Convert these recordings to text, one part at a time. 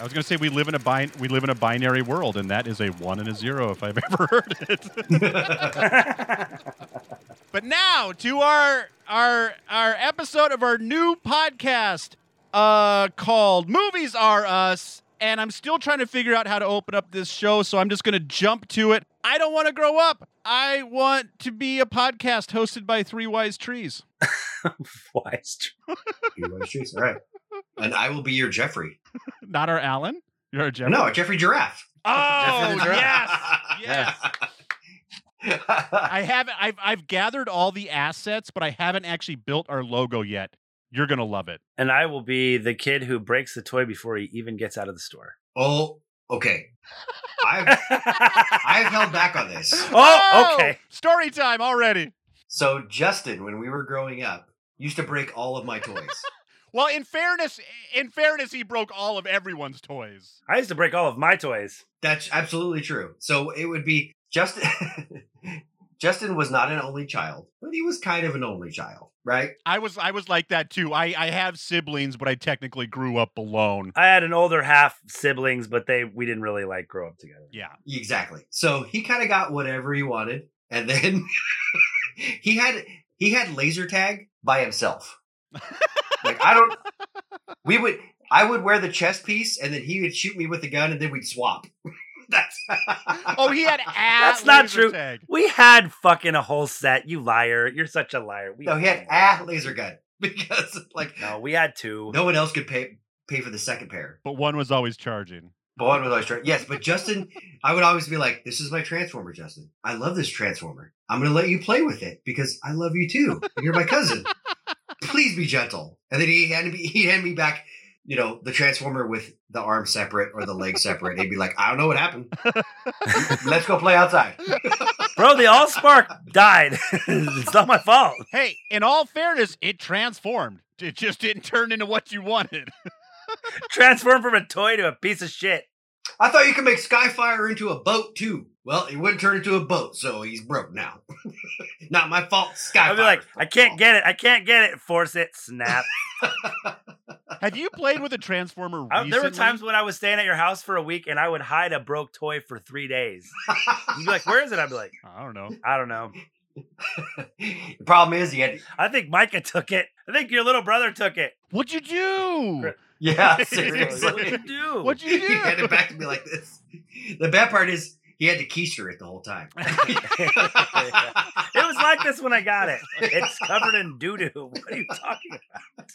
I was going to say we live in a binary world, and that is a 1 and a 0 if I've ever heard it. But now to our episode of our new podcast called Movies Are Us. And I'm still trying to figure out how to open up this show, so I'm just going to jump to it. I don't want to grow up. I want to be a podcast hosted by Three Wise Trees. Wise Three Wise Trees, all right. And I will be your Jeffrey. Not our Alan? You're a Jeffrey? No, Jeffrey Giraffe. Oh, Jeffrey yes. I've gathered all the assets, but I haven't actually built our logo yet. You're going to love it. And I will be the kid who breaks the toy before he even gets out of the store. Oh, okay. I've held back on this. Oh, okay. Story time already. So Justin, when we were growing up, used to break all of my toys. Well, in fairness, he broke all of everyone's toys. I used to break all of my toys. That's absolutely true. So it would be Justin. Justin was not an only child, but he was kind of an only child, right? I was like that too. I have siblings, but I technically grew up alone. I had an older half siblings, but we didn't really grow up together. Yeah, exactly. So he kind of got whatever he wanted, and then he had laser tag by himself. I would wear the chest piece, and then he would shoot me with the gun, and then we'd swap. He had That's not true. Tag. We had fucking a whole set. You liar. You're such a liar. No, he had laser gun because no, we had two. No one else could pay for the second pair. But one was always charging. Yes, but Justin, I would always be like, "This is my Transformer, Justin. I love this Transformer. I'm going to let you play with it because I love you too. You're my cousin. Please be gentle." And then he'd hand me back, the Transformer with the arm separate or the leg separate. He'd be like, "I don't know what happened. Let's go play outside." Bro, the Allspark died. It's not my fault. Hey, in all fairness, it transformed. It just didn't turn into what you wanted. Transformed from a toy to a piece of shit. I thought you could make Skyfire into a boat too. Well, he wouldn't turn into a boat, so he's broke now. Not my fault, Skyfire. I'd be like, I can't get it. Force it. Snap. Have you played with a Transformer recently? There were times when I was staying at your house for a week and I would hide a broke toy for 3 days. You'd be like, where is it? I'd be like, I don't know. The problem is I think Micah took it. I think your little brother took it. What'd you do? Yeah, seriously. What'd you do? He had it back to me like this. The bad part is he had to keister it the whole time. It was like this when I got it. It's covered in doo-doo. What are you talking about?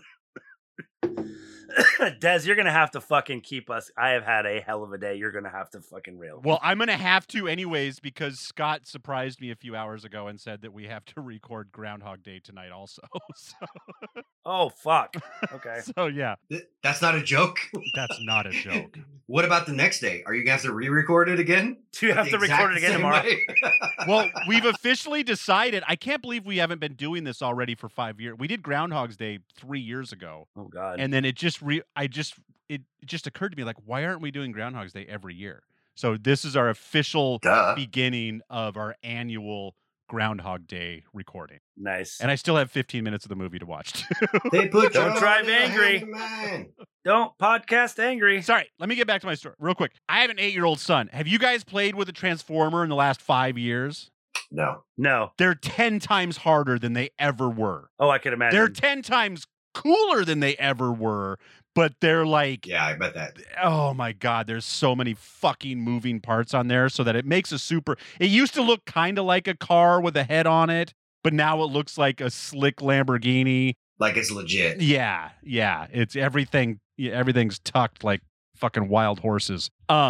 Des, you're going to have to fucking keep us. I have had a hell of a day. You're going to have to fucking rail. Well, I'm going to have to anyways because Scott surprised me a few hours ago and said that we have to record Groundhog Day tonight also. So. Oh, fuck. Okay. So, yeah. That's not a joke? That's not a joke. What about the next day? Are you going to have to re-record it again? Do you have to record it again tomorrow? Well, we've officially decided. I can't believe we haven't been doing this already for 5 years. We did Groundhog's Day 3 years ago. Oh, God. And then it just occurred to me, like, why aren't we doing Groundhog's Day every year? So this is our official beginning of our annual Groundhog Day recording. Nice. And I still have 15 minutes of the movie to watch, too. Don't drive angry. Don't podcast angry. Sorry, let me get back to my story real quick. I have an 8-year-old son. Have you guys played with a Transformer in the last 5 years? No. They're 10 times harder than they ever were. Oh, I can imagine. They're 10 times cooler than they ever were, but they're like... Yeah, I bet that. Oh, my God. There's so many fucking moving parts on there so that it makes a super... It used to look kind of like a car with a head on it, but now it looks like a slick Lamborghini. Like it's legit. Yeah. It's everything. Everything's tucked like fucking wild horses.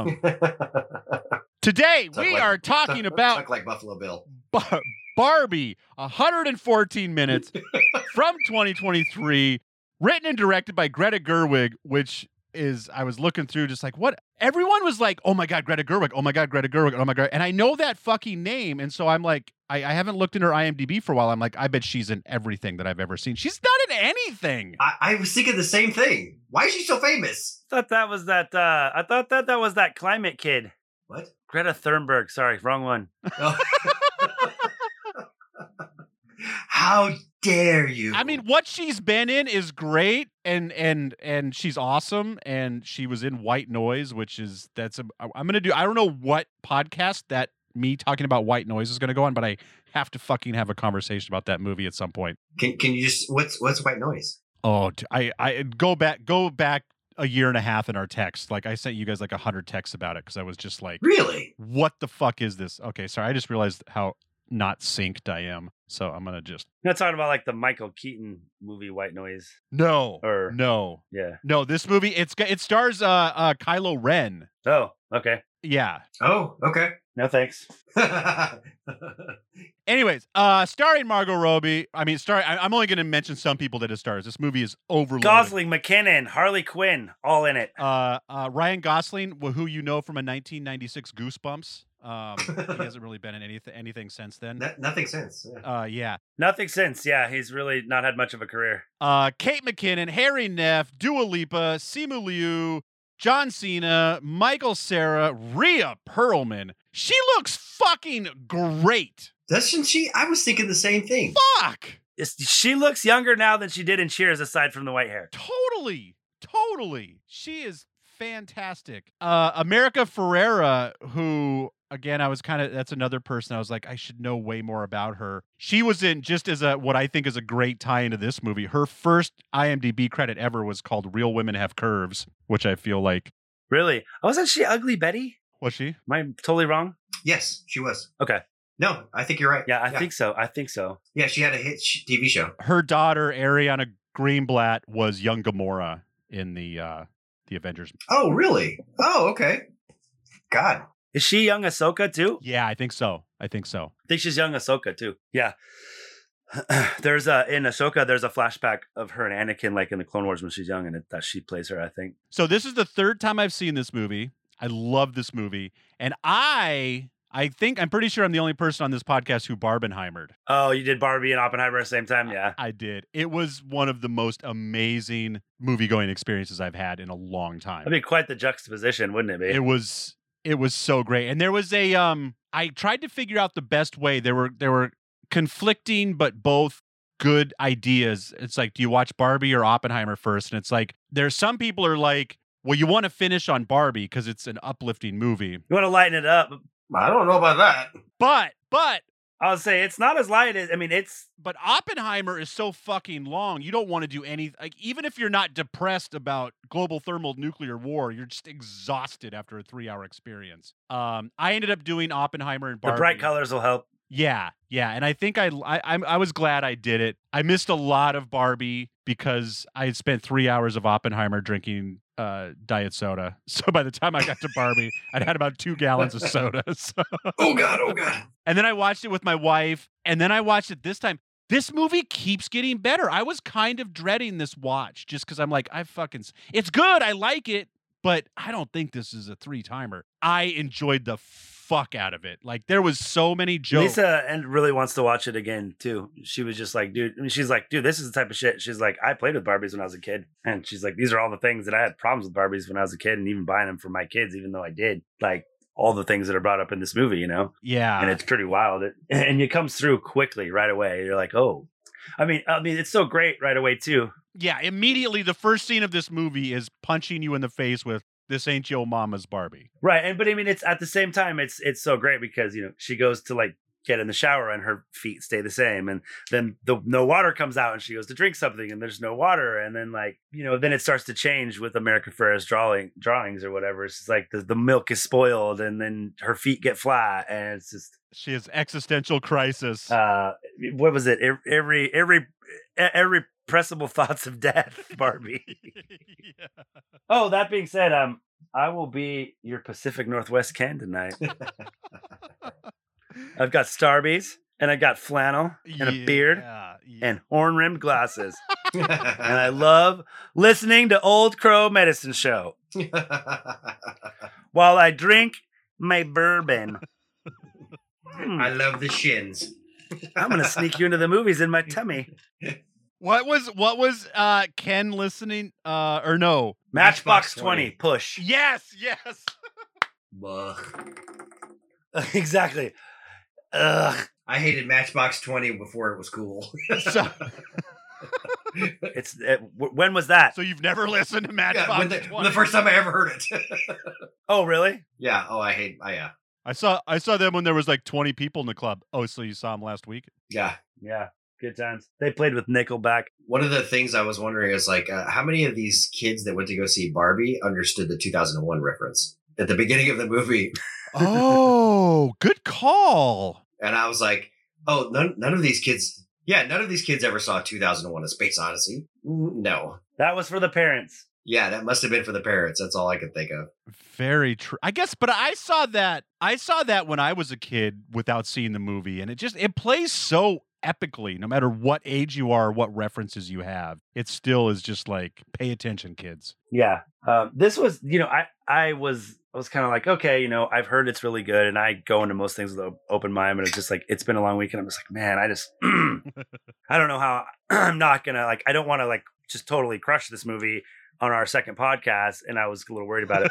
Today, we are talking about... Tuck like Buffalo Bill. Barbie, 114 minutes from 2023, written and directed by Greta Gerwig, which is, I was looking through just like, what? Everyone was like, oh my God, Greta Gerwig, oh my God, Greta Gerwig, oh my God. And I know that fucking name. And so I'm like, I haven't looked in her IMDb for a while. I'm like, I bet she's in everything that I've ever seen. She's not in anything. I was thinking the same thing. Why is she so famous? I thought that was that was that climate kid. What? Greta Thunberg. Sorry, wrong one. Oh. How dare you? I mean, what she's been in is great, and she's awesome, and she was in White Noise, I'm gonna do. I don't know what podcast that me talking about White Noise is gonna go on, but I have to fucking have a conversation about that movie at some point. Can you just what's White Noise? Oh, I go back a year and a half in our text. Like I sent you guys like 100 texts about it because I was just like, really? What the fuck is this? Okay, sorry, I just realized how not synced I am. So I'm gonna just You're not talking about like the Michael Keaton movie White Noise. no. Yeah. No, this movie it stars Kylo Ren. Oh, okay. Yeah. Oh, okay. No thanks. Anyways, starring Margot Robbie. I mean, I'm only going to mention some people that it stars. This movie is overloaded. Gosling, McKinnon, Harley Quinn, all in it. Ryan Gosling, who you know from a 1996 Goosebumps. He hasn't really been in anything since then. Nothing since. Yeah. Yeah. Nothing since. Yeah, he's really not had much of a career. Kate McKinnon, Harry Neff, Dua Lipa, Simu Liu, John Cena, Michael Cera, Rhea Perlman. She looks fucking great. Doesn't she? I was thinking the same thing. Fuck. She looks younger now than she did in Cheers, aside from the white hair. Totally. She is fantastic. America Ferrera, who again, that's another person I was like, I should know way more about her. She was in just as what I think is a great tie into this movie. Her first IMDb credit ever was called Real Women Have Curves, which I feel like. Really? Wasn't she Ugly Betty? Was she? Am I totally wrong? Yes, she was. Okay. No, I think you're right. Yeah, I think so. Yeah, she had a hit TV show. Her daughter, Ariana Greenblatt, was young Gamora in the Avengers. Oh, really? Oh, okay. God. Is she young Ahsoka too? Yeah, I think so. I think she's young Ahsoka too. Yeah. There's in Ahsoka, there's a flashback of her and Anakin, like in the Clone Wars when she's young, and that she plays her, I think. So this is the third time I've seen this movie. I love this movie, and I'm pretty sure I'm the only person on this podcast who Barbenheimered. Oh, you did Barbie and Oppenheimer at the same time? Yeah. I did. It was one of the most amazing movie-going experiences I've had in a long time. That'd be quite the juxtaposition, wouldn't it be? It was so great. And there was I tried to figure out the best way. There were conflicting but both good ideas. It's like, do you watch Barbie or Oppenheimer first? And it's like, there's some people are like, well, you want to finish on Barbie because it's an uplifting movie. You want to lighten it up. I don't know about that. But I'll say it's not as light as, but Oppenheimer is so fucking long. You don't want to do any, like, even if you're not depressed about global thermal nuclear war, you're just exhausted after a 3-hour experience. I ended up doing Oppenheimer and Barbie. The bright colors will help. Yeah. And I think I was glad I did it. I missed a lot of Barbie because I had spent 3 hours of Oppenheimer drinking diet soda. So by the time I got to Barbie, I'd had about 2 gallons of soda. So. Oh God. And then I watched it with my wife, and then I watched it this time. This movie keeps getting better. I was kind of dreading this watch just because I'm like, it's good. I like it, but I don't think this is a 3-timer. I enjoyed the fuck out of it. Like, there was so many jokes. Lisa really wants to watch it again too. She was just like, dude, she's like, dude, this is the type of shit. She's like, I played with Barbies when I was a kid. And she's like, these are all the things that I had problems with Barbies when I was a kid, and even buying them for my kids, even though I did. Like, all the things that are brought up in this movie, Yeah. And it's pretty wild. And it comes through quickly right away. You're like, oh, I mean, it's so great right away too. Yeah. Immediately, the first scene of this movie is punching you in the face with, this ain't your mama's Barbie. Right. But I mean, it's at the same time, it's so great because, she goes to like get in the shower and her feet stay the same. And then no water comes out and she goes to drink something and there's no water. And then like, then it starts to change with America Ferrera's drawings or whatever. It's just like the milk is spoiled and then her feet get flat and it's just. She has existential crisis. What was it? Irrepressible thoughts of death, Barbie. Yeah. Oh, that being said, I will be your Pacific Northwest Ken tonight. I've got Starbies and I got flannel and a beard and horn-rimmed glasses. And I love listening to Old Crow Medicine Show while I drink my bourbon. I love the shins. I'm going to sneak you into the movies in my tummy. What was Ken listening? Or no? Matchbox 20. Push. Yes. Ugh. Exactly. Ugh. I hated Matchbox 20 before it was cool. So, When was that? so you've never listened to Matchbox when 20? the first time I ever heard it. Oh, really? Yeah. Oh, yeah. I saw them when there was like 20 people in the club. Oh, so you saw them last week? Yeah. Yeah. Good times. They played with Nickelback. One of the things I was wondering is like, how many of these kids that went to go see Barbie understood the 2001 reference at the beginning of the movie? Oh, good call. And I was like, oh, none of these kids. Yeah, none of these kids ever saw 2001: A Space Odyssey. No. That was for the parents. Yeah, that must have been for the parents. That's all I could think of. Very true. I guess, but I saw that when I was a kid without seeing the movie, and it plays so epically, no matter what age you are, what references you have. It still is just like, pay attention, kids. Yeah. This was, I was kind of like, okay, I've heard it's really good, and I go into most things with an open mind, but it's just like, it's been a long week, and I'm just like, man, I just, I don't know how I'm not gonna, like, I don't want to like just totally crush this movie on our second podcast, and I was a little worried about it.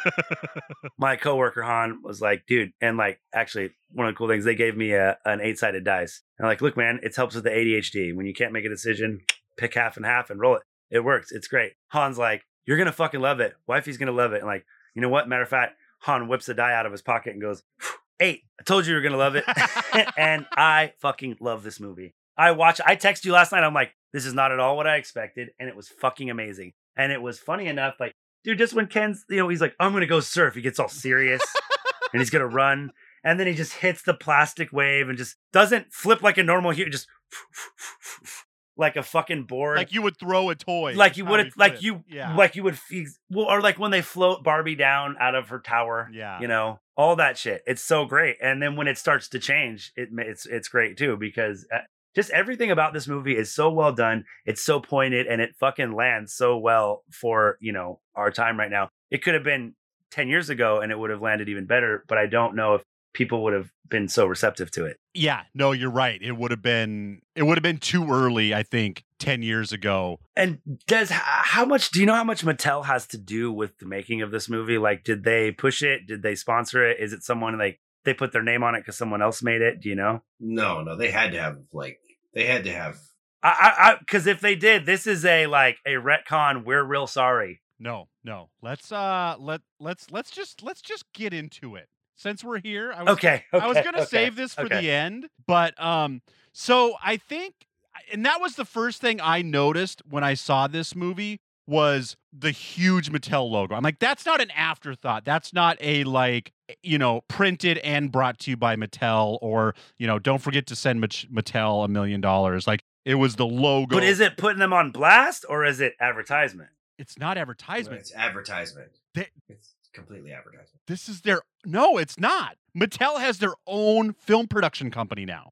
My coworker Han was like, dude, and like, actually, one of the cool things, they gave me an 8-sided dice. And like, look, man, it helps with the ADHD. When you can't make a decision, pick half and half and roll it. It works. It's great. Han's like, you're gonna fucking love it. Wifey's gonna love it. And like, you know what? Matter of fact, Han whips a die out of his pocket and goes, 8. I told you you were gonna love it. And I fucking love this movie. I texted you last night. I'm like, this is not at all what I expected, and it was fucking amazing. And it was funny enough, like, dude, just when Ken's, he's like, I'm going to go surf. He gets all serious and he's going to run. And then he just hits the plastic wave and just doesn't flip like a normal human, just like a fucking board. Like you would throw a toy. Like you would, like you would, or like when they float Barbie down out of her tower. Yeah. All that shit. It's so great. And then when it starts to change, it's great too, because just everything about this movie is so well done. It's so pointed, and it fucking lands so well for, our time right now. It could have been 10 years ago and it would have landed even better, but I don't know if people would have been so receptive to it. Yeah, no, you're right. It would have been too early, I think, 10 years ago. And do you know how much Mattel has to do with the making of this movie? Like, did they push it? Did they sponsor it? Is it someone like they put their name on it because someone else made it? Do you know? No, they had to have because if they did, this is a retcon. We're real sorry. No. Let's just get into it. Since we're here, I was gonna save this for the end, but so I think, and that was the first thing I noticed when I saw this movie was the huge Mattel logo. I'm like, that's not an afterthought. That's not a printed and brought to you by Mattel, or don't forget to send Mattel $1 million. Like, it was the logo. But is it putting them on blast, or is it advertisement? It's not advertisement. It's advertisement. It's completely advertisement. No, it's not. Mattel has their own film production company now.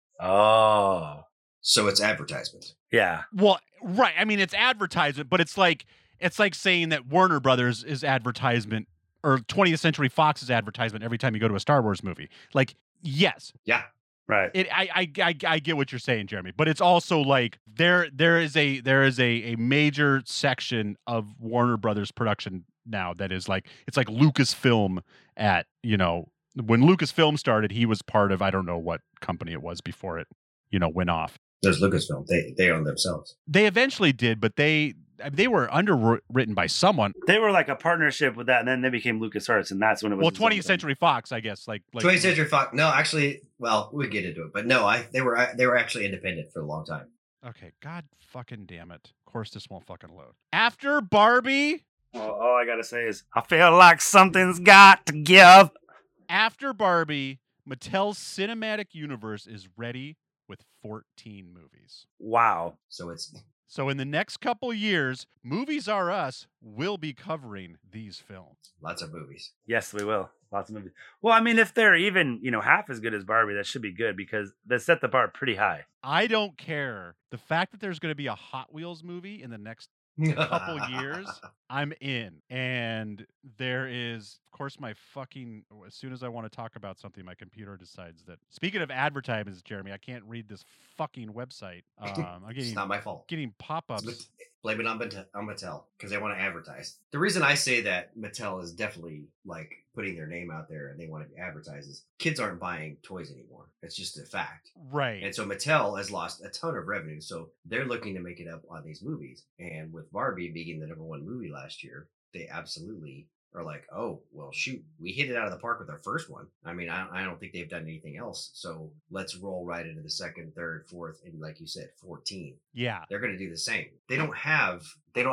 Oh. So it's advertisement. Yeah. Well, right. I mean, it's advertisement, but it's like saying that Warner Brothers is advertisement, or 20th Century Fox is advertisement every time you go to a Star Wars movie. Like, yes. Yeah. Right. I get what you're saying, Jeremy, but it's also like there is a major section of Warner Brothers production now that is like, it's like Lucasfilm at, when Lucasfilm started, he was part of, I don't know what company it was before it, went off. There's Lucasfilm. They own themselves. They eventually did, but they were underwritten by someone. They were like a partnership with that, and then they became LucasArts, and that's when it was. Well, 20th Century Fox, I guess. Like 20th Century Fox. No, actually, well, we get into it, but no, they were actually independent for a long time. Okay, God fucking damn it! Of course, this won't fucking load. After Barbie, all I gotta say is I feel like something's got to give. After Barbie, Mattel's cinematic universe is ready with 14 movies. Wow! So in the next couple years, Movies R Us will be covering these films. Lots of movies. Yes, we will. Lots of movies. Well, I mean, if they're even, half as good as Barbie, that should be good, because they set the bar pretty high. I don't care. The fact that there's going to be a Hot Wheels movie in the next couple years, I'm in. And there is, of course, as soon as I want to talk about something, my computer decides that, speaking of advertisements, Jeremy, I can't read this fucking website. It's not my fault. Getting pop-ups. Blame it on Mattel because they want to advertise. The reason I say that Mattel is definitely like putting their name out there and they want to advertise is kids aren't buying toys anymore. It's just a fact. Right. And so Mattel has lost a ton of revenue. So they're looking to make it up on these movies. And with Barbie being the #1 movie last year, they absolutely are like, oh, well, shoot, we hit it out of the park with our first one. I mean, I don't think they've done anything else. So let's roll right into the second, third, fourth, and like you said, 14. Yeah. They're going to do the same. They don't have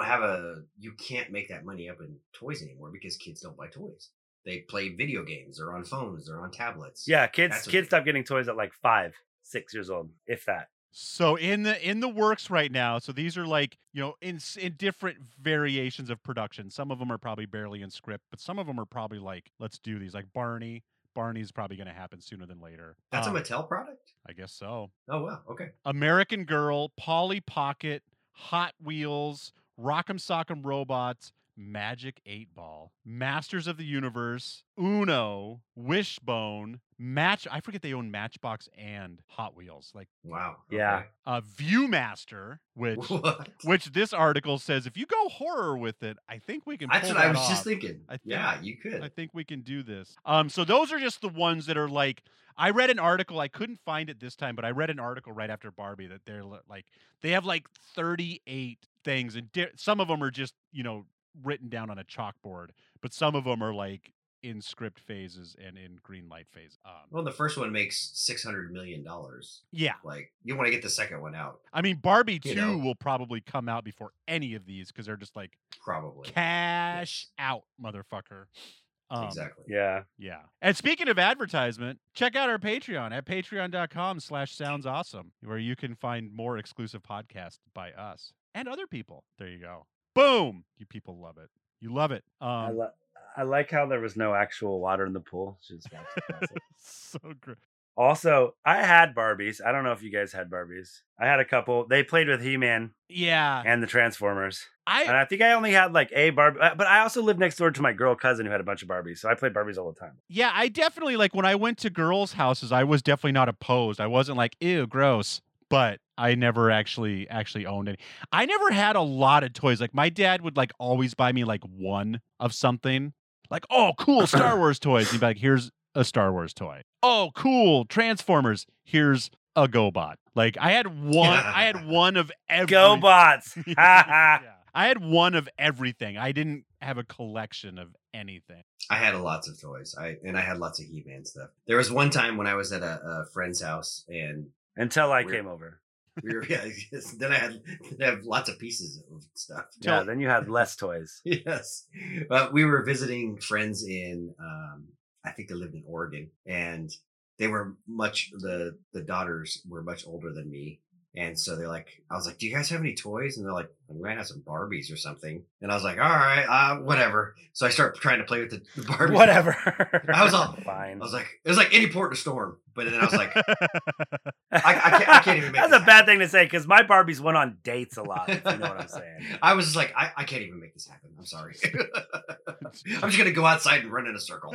you can't make that money up in toys anymore because kids don't buy toys. They play video games. They're on phones. They're on tablets. Yeah, kids stop getting toys at like 5, 6 years old, if that. So in the works right now. So these are like, in different variations of production. Some of them are probably barely in script, but some of them are probably like, let's do these. Like Barney. Barney's probably going to happen sooner than later. That's a Mattel product? I guess so. Oh, wow. Okay. American Girl, Polly Pocket, Hot Wheels, Rock'em Sock'em Robots, Magic 8 Ball, Masters of the Universe, Uno, Wishbone, I forget they own Matchbox and Hot Wheels. Like, wow. Yeah. Viewmaster, which this article says if you go horror with it, I think we can. That's pull what I that was off. just thinking. You could. I think we can do this. So those are just the ones that are like. I read an article. I couldn't find it this time, but I read an article right after Barbie that they're like they have like 38 things, and some of them are just written down on a chalkboard, but some of them are like in script phases and in green light phase. Well, the first one makes $600 million. Yeah. Like, you want to get the second one out. I mean, Barbie 2 will probably come out before any of these because they're just like probably cash out, motherfucker. Exactly. Yeah. Yeah. And speaking of advertisement, check out our Patreon at patreon.com/soundsawesome, where you can find more exclusive podcasts by us and other people. There you go. Boom. You people love it. You love it. I like how there was no actual water in the pool. So great. Also, I had Barbies. I don't know if you guys had Barbies. I had a couple. They played with He-Man. Yeah. And the Transformers. And I think I only had like a Barbie. But I also lived next door to my girl cousin who had a bunch of Barbies. So I played Barbies all the time. Yeah, I definitely, like, when I went to girls' houses, I was definitely not opposed. I wasn't like, ew, gross. But I never actually owned any. I never had a lot of toys. Like, my dad would, like, always buy me, like, one of something. Like, oh, cool, Star Wars toys. He'd be like, here's a Star Wars toy. Oh, cool, Transformers. Here's a GoBot. Like, I had one of every. GoBots. Yeah. I had one of everything. I didn't have a collection of anything. I had lots of toys. I had lots of He-Man stuff. There was one time when I was at a friend's house and until I came over. Then I had lots of pieces of stuff. Yeah, then you had less toys. Yes. We were visiting friends in, I think they lived in Oregon, and they were the daughters were much older than me. And so they're like, I was like, do you guys have any toys? And they're like, we might have some Barbies or something. And I was like, all right, whatever. So I start trying to play with the Barbies. Whatever. I was all fine. I was like, it was like any port in a storm. But then I was like, I can't even make That's a bad thing to say because my Barbies went on dates a lot, if you know what I'm saying. I was just like, I can't even make this happen. I'm sorry. I'm just going to go outside and run in a circle.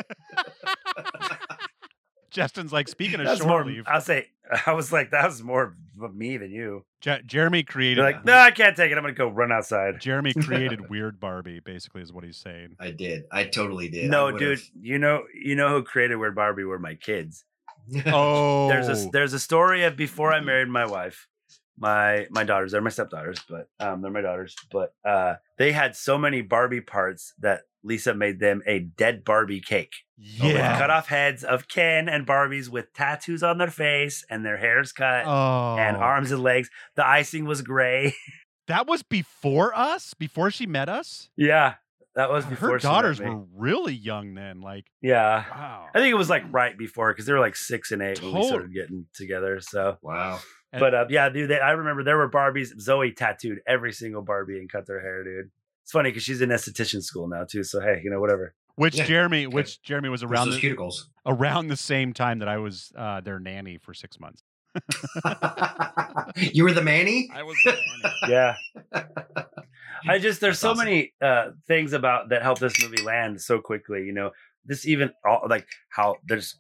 Justin's like, speaking of short leave. I'll say, I was like, that was more of me than you. Jeremy created. You're like, no, I can't take it. I'm going to go run outside. Jeremy created Weird Barbie, basically, is what he's saying. I did. I totally did. No, dude, you know who created Weird Barbie were my kids. Oh. There's a story of before I married my wife. My daughters, they're my stepdaughters, but they're my daughters. But they had so many Barbie parts that Lisa made them a dead Barbie cake. Yeah. With cut off heads of Ken and Barbies with tattoos on their face and their hair's cut and arms and legs. The icing was gray. That was before us? Before she met us? Yeah. That was before her daughters were really young then. Like, yeah. Wow. I think it was like right before because they were like 6 and 8 when we started getting together. So wow. But yeah, dude, I remember there were Barbies. Zoe tattooed every single Barbie and cut their hair, dude. It's funny because she's in esthetician school now too. So hey, whatever. Which Jeremy was around those cuticles around the same time that I was their nanny for 6 months. You were the Manny? I was the nanny. Yeah. There's so many things about that help this movie land so quickly. This even like how there's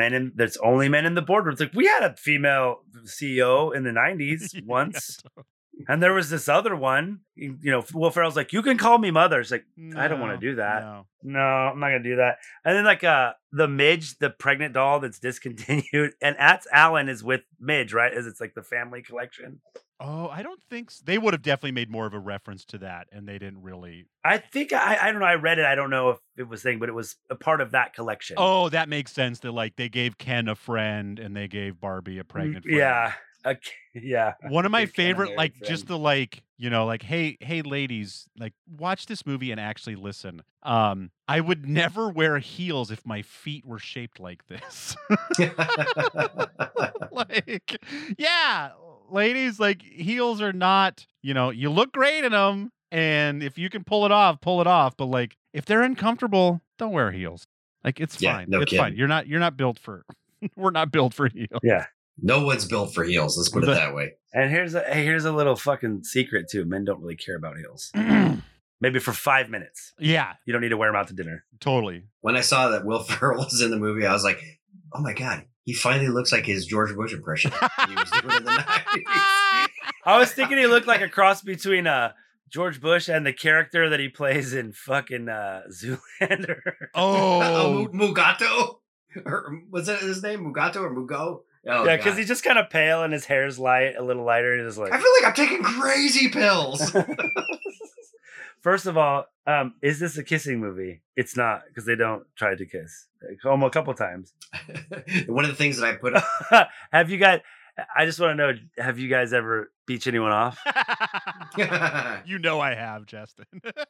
only men in the boardroom. It's like we had a female CEO in the 90s once. And there was this other one, Will Ferrell's like, you can call me mother. It's like, I don't want to do that. No, I'm not going to do that. And then like the Midge, the pregnant doll that's discontinued. And that's Alan is with Midge, right? It's like the family collection. Oh, I don't think so. They would have definitely made more of a reference to that, and they didn't really. I think I don't know. I read it. I don't know if it was thing, but it was a part of that collection. Oh, that makes sense. That like they gave Ken a friend, and they gave Barbie a pregnant friend. Yeah, yeah. One of my favorite, like just the like hey ladies, like watch this movie and actually listen. I would never wear heels if my feet were shaped like this. Like, yeah. Ladies, like heels are not, you look great in them. And if you can pull it off. But like, if they're uncomfortable, don't wear heels. Like, it's fine. It's fine. You're not built for, we're not built for heels. Yeah. No one's built for heels. Let's put it that way. And here's a little fucking secret too. Men don't really care about heels. Maybe for 5 minutes. Yeah. You don't need to wear them out to dinner. Totally. When I saw that Will Ferrell was in the movie, I was like, oh my God. He finally looks like his George Bush impression he was doing in the 90s. I was thinking he looked like a cross between George Bush and the character that he plays in fucking Zoolander. Oh, Mugato? Or was that his name? Mugato or Mugo? Oh, yeah, because he's just kind of pale and his hair's a little lighter. And just like, I feel like I'm taking crazy pills. First of all, is this a kissing movie? It's not, because they don't try to kiss. Almost a couple times. One of the things that I put have you guys? I just want to know: have you guys ever beach anyone off? I have, Justin.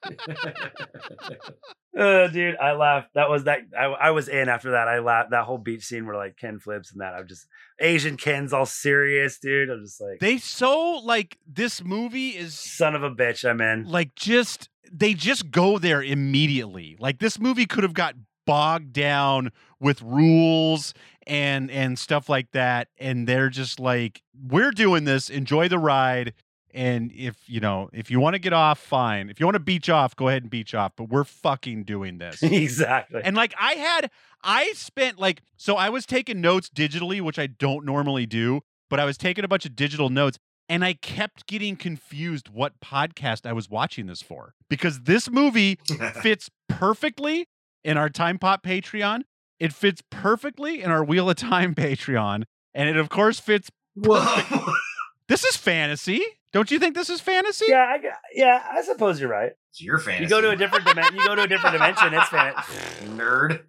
Dude, I laughed. That was that. I was in after that. I laughed. That whole beach scene where like Ken flips and that. I'm just Asian Ken's all serious, dude. I'm just like this movie is son of a bitch. I'm in. Like they just go there immediately. Like this movie could have got bogged down with rules and stuff like that, and they're just like, we're doing this, enjoy the ride, and if you want to get off, fine. If you want to beach off, go ahead and beach off, but we're fucking doing this. Exactly. And like I was taking notes digitally, which I don't normally do, but I was taking a bunch of digital notes, and I kept getting confused what podcast I was watching this for, because this movie fits perfectly in our Time Pop Patreon. It fits perfectly in our Wheel of Time Patreon. And it, of course, fits perfect. This is fantasy. Don't you think this is fantasy? Yeah, I suppose you're right. It's your fantasy. You go to a different dimension. It's fantasy. Nerd.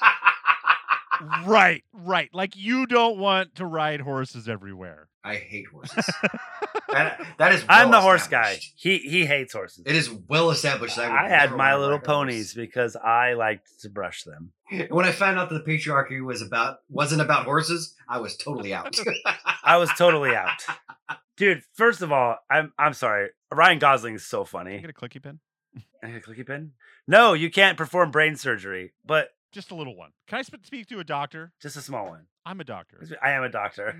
Right. Like, you don't want to ride horses everywhere. I hate horses. That is. I'm the horse guy. He hates horses. It is well established. I had My Little Ponies because I liked to brush them. When I found out that the patriarchy wasn't about horses, I was totally out. I was totally out. Dude, first of all, I'm sorry. Ryan Gosling is so funny. Can I get a clicky pen? I get a clicky pen? No, you can't perform brain surgery, but just a little one. Can I speak to a doctor? Just a small one. I'm a doctor. I am a doctor.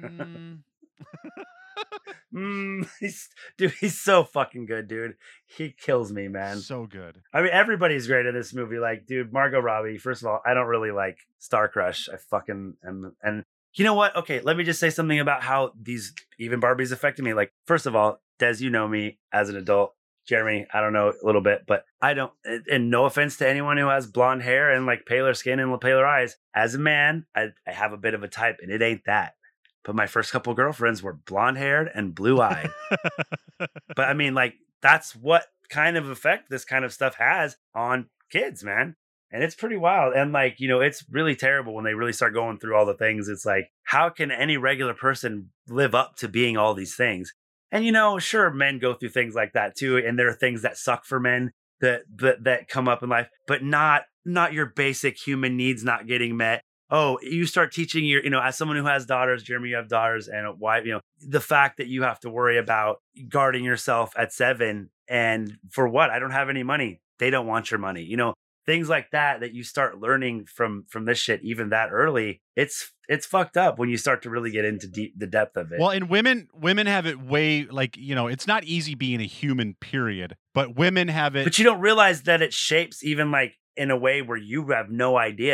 He's so fucking good, dude. He kills me, man. So good. I mean, everybody's great in this movie. Like, dude, Margot Robbie. First of all, I don't really like Star Crush. I fucking am. And you know what? Okay, let me just say something about how these even Barbies affected me. Like, first of all, Des, you know me as an adult. Jeremy, I don't know a little bit, but I don't. And no offense to anyone who has blonde hair and like paler skin and paler eyes. As a man, I have a bit of a type, and it ain't that. But my first couple girlfriends were blonde haired and blue eyed. But I mean, like, that's what kind of effect this kind of stuff has on kids, man. And it's pretty wild. And like, it's really terrible when they really start going through all the things. It's like, how can any regular person live up to being all these things? And, sure, men go through things like that too. And there are things that suck for men that come up in life, but not your basic human needs not getting met. Oh, you start teaching as someone who has daughters, Jeremy, you have daughters and a wife, the fact that you have to worry about guarding yourself at 7 and for what? I don't have any money. They don't want your money. Things like that you start learning from this shit even that early. It's fucked up when you start to really get into the depth of it. Well, and women have it way like, it's not easy being a human, period, but women have it. But you don't realize that it shapes even like in a way where you have no idea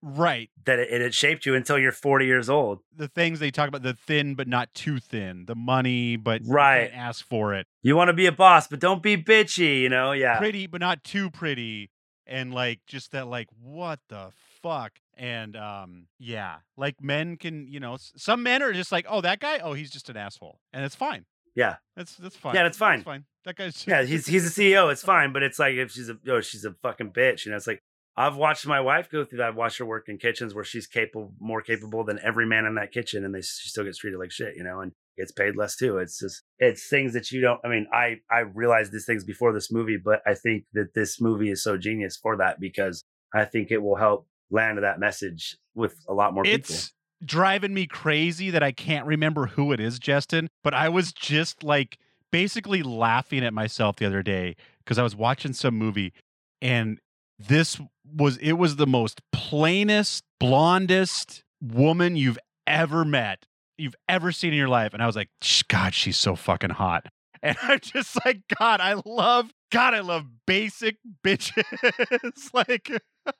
Right. that it shaped you until you're 40 years old. The things they talk about, the thin but not too thin, the money but Right. you can't ask for it. You want to be a boss, but don't be bitchy, Yeah. Pretty but not too pretty. And like just that like what the fuck? And yeah, like men can, some men are just like, oh, that guy, oh, he's just an asshole. And it's fine. Yeah. That's fine. Yeah, that's fine. That's fine. That guy's just, Yeah, he's a CEO. It's fine, but it's like if she's a fucking bitch. It's like I've watched my wife go through that. I've watched her work in kitchens where she's more capable than every man in that kitchen, and she still gets treated like shit, and gets paid less too. It's things that you don't. I mean, I realized these things before this movie, but I think that this movie is so genius for that because I think it will help land that message with a lot more people. It's driving me crazy that I can't remember who it is, Justin, but I was just like basically laughing at myself the other day because I was watching some movie and it was the most plainest, blondest woman you've ever met, you've ever seen in your life. And I was like, God, she's so fucking hot. And I'm just like, God, I love basic bitches. Like,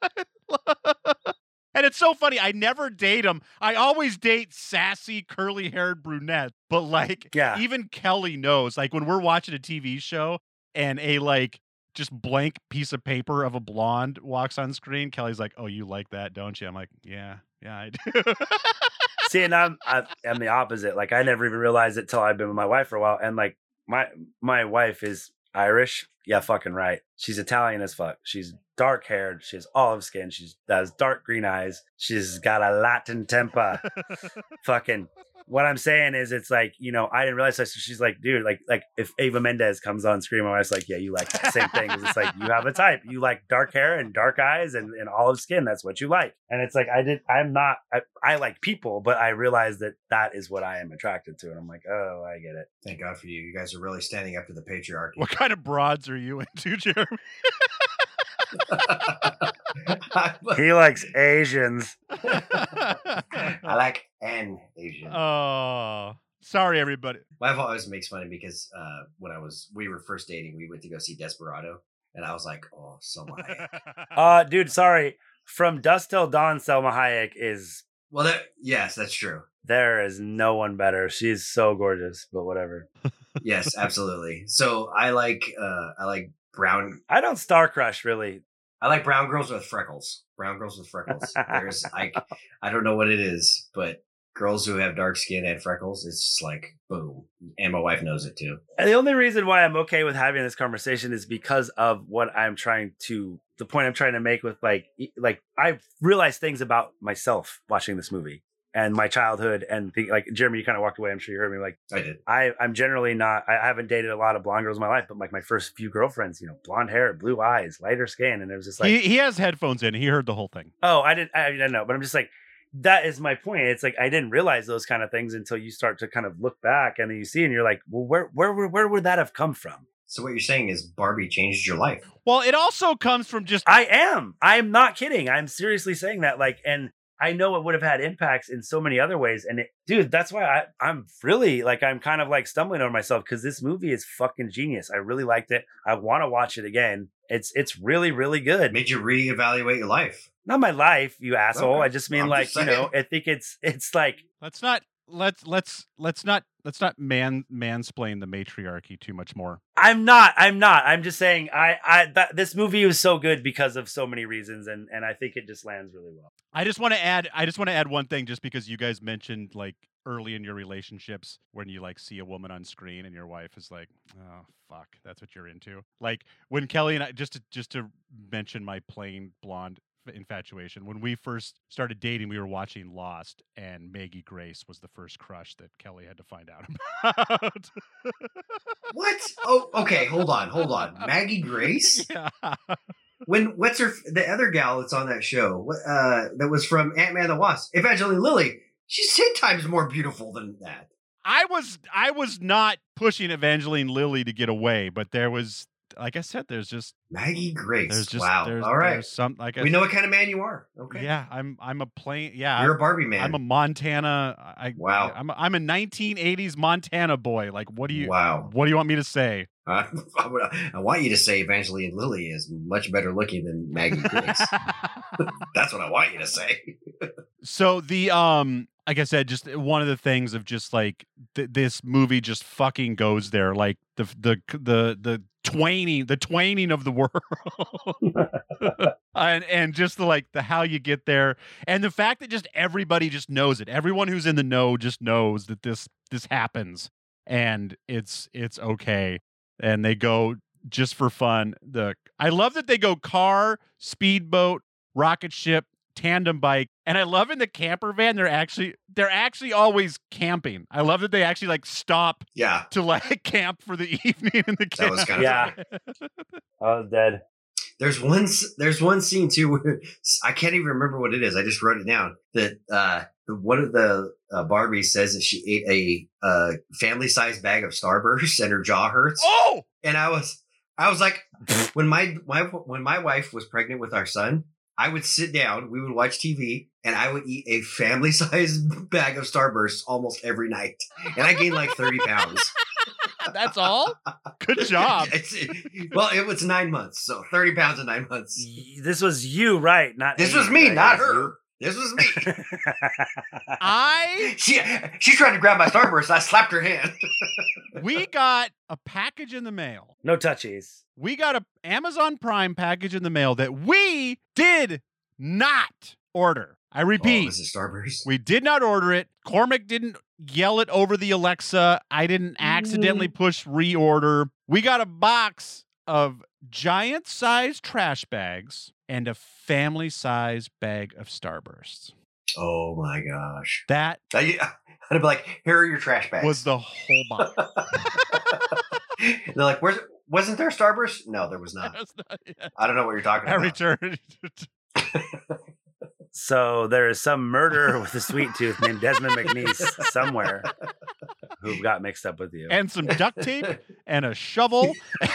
and it's so funny. I never date them. I always date sassy, curly-haired brunettes. But like, even Kelly knows. Like when we're watching a TV show and a like just blank piece of paper of a blonde walks on screen, Kelly's like, "Oh, you like that, don't you?" I'm like, "Yeah, I do." See, and I'm the opposite. Like I never even realized it till I've been with my wife for a while, and like my wife is Irish. Yeah, fucking right. She's Italian as fuck. She's dark haired. She has olive skin. She has dark green eyes. She's got a Latin temper. Fucking. What I'm saying is, it's like, I didn't realize that. So she's like, dude, like if Eva Mendes comes on screen, my wife's like, yeah, you like that same thing. It's like, you have a type. You like dark hair and dark eyes and olive skin. That's what you like. And it's like, I like people, but I realized that is what I am attracted to. And I'm like, oh, I get it. Thank God for you. You guys are really standing up to the patriarchy. What kind of broads are you into, Jeremy? He likes Asians. I like an Asian. Oh, sorry, everybody. My wife always makes fun of me because when we were first dating, we went to go see Desperado, and I was like, "Oh, Selma Hayek." Dude, sorry. From Dusk Till Dawn, Selma Hayek is. Well, yes, that's true. There is no one better. She's so gorgeous, but whatever. Yes, absolutely. So I like brown. I don't star crush really. I like brown girls with freckles. Brown girls with freckles. There's I don't know what it is, but girls who have dark skin and freckles, it's just like boom. And my wife knows it too. And the only reason why I'm okay with having this conversation is because of the point I'm trying to make with like I've realized things about myself watching this movie and my childhood and like Jeremy, you kind of walked away. I'm sure you heard me. Like I did. I'm generally not. I haven't dated a lot of blonde girls in my life, but like my first few girlfriends, blonde hair, blue eyes, lighter skin, and it was just like he has headphones in. He heard the whole thing. Oh, I didn't know, but I'm just like. That is my point. It's like I didn't realize those kind of things until you start to kind of look back and then you see and you're like, well, where would that have come from? So what you're saying is Barbie changed your life. Well, it also comes from just I'm not kidding. I'm seriously saying that. Like, and I know it would have had impacts in so many other ways. And dude, that's why I'm really like, I'm kind of like stumbling over myself because this movie is fucking genius. I really liked it. I want to watch it again. It's really, really good. Made you reevaluate your life. Not my life, you asshole. Okay. I just mean I think it's like let's not mansplain the matriarchy too much more. I'm not. I'm just saying this movie was so good because of so many reasons and I think it just lands really well. I just want to add one thing just because you guys mentioned like early in your relationships when you like see a woman on screen and your wife is like, oh fuck, that's what you're into. Like when Kelly and I just to mention my plain blonde infatuation. When we first started dating, we were watching Lost, and Maggie Grace was the first crush that Kelly had to find out about. What? Oh, okay. Hold on. Maggie Grace? Yeah. What's the other gal that's on that show? That was from Ant-Man and the Wasp, Evangeline Lilly. She's 10 times more beautiful than that. I was not pushing Evangeline Lilly to get away, but there was. Like I said, there's just Maggie Grace. Wow. All right. We know what kind of man you are. Okay. Yeah, I'm a plain. Yeah, you're a Barbie man. I'm a Montana. Wow. I'm a 1980s Montana boy. Like, what do you? Wow. What do you want me to say? I want you to say Evangeline Lilly is much better looking than Maggie Grace. That's what I want you to say. So the like I said, just one of the things of just like this movie just fucking goes there, like the twaining of the world, and just the how you get there, and the fact that just everybody just knows it. Everyone who's in the know just knows that this happens, and it's okay, and they go just for fun. I love that they go car, speedboat, rocket ship, tandem bike, and I love in the camper van they're actually always camping. I love that they actually like stop to like camp for the evening in the camp. That was kind of I was dead. There's one scene too where I can't even remember what it is. I just wrote it down. That one of the Barbies says that she ate a family sized bag of Starburst and her jaw hurts. Oh, and I was like, when my wife was pregnant with our son, I would sit down, we would watch TV, and I would eat a family-sized bag of Starbursts almost every night. And I gained like 30 pounds. That's all? Good job. It was 9 months, so 30 pounds in 9 months. This was you, right? This was me, not her. This was me. She tried to grab my Starburst. I slapped her hand. We got a package in the mail. No touchies. We got a Amazon Prime package in the mail that we did not order. I repeat, is it Starburst? We did not order it. Cormac didn't yell it over the Alexa. I didn't accidentally push reorder. We got a box of giant-sized trash bags and a family-sized bag of Starbursts. Oh my gosh. That I'd be like, here are your trash bags. was the whole box. They're like, wasn't there Starburst? No, there was not. I don't know what you're talking I about. returned. So there is some murderer with a sweet tooth named Desmond McNeese somewhere who got mixed up with you. And some duct tape and a shovel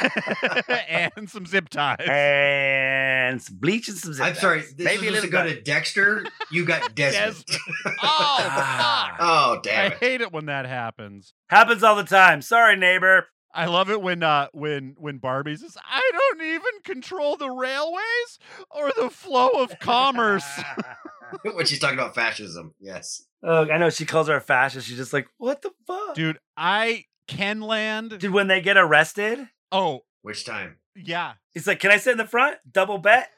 and some zip ties. And some bleach and some zip I'm ties. sorry. This Maybe was to go to Dexter. You got Desmond. Oh, fuck. Oh, damn I it. hate it when that happens. Happens all the time. Sorry, neighbor. I love it when Barbie says, "I don't even control the railways or the flow of commerce." When she's talking about fascism, yes. Oh, I know she calls her a fascist. She's just like, what the fuck? Dude, Kenland. Dude, when they get arrested, Oh, Which time? yeah. he's like, can I sit in the front? Double bet?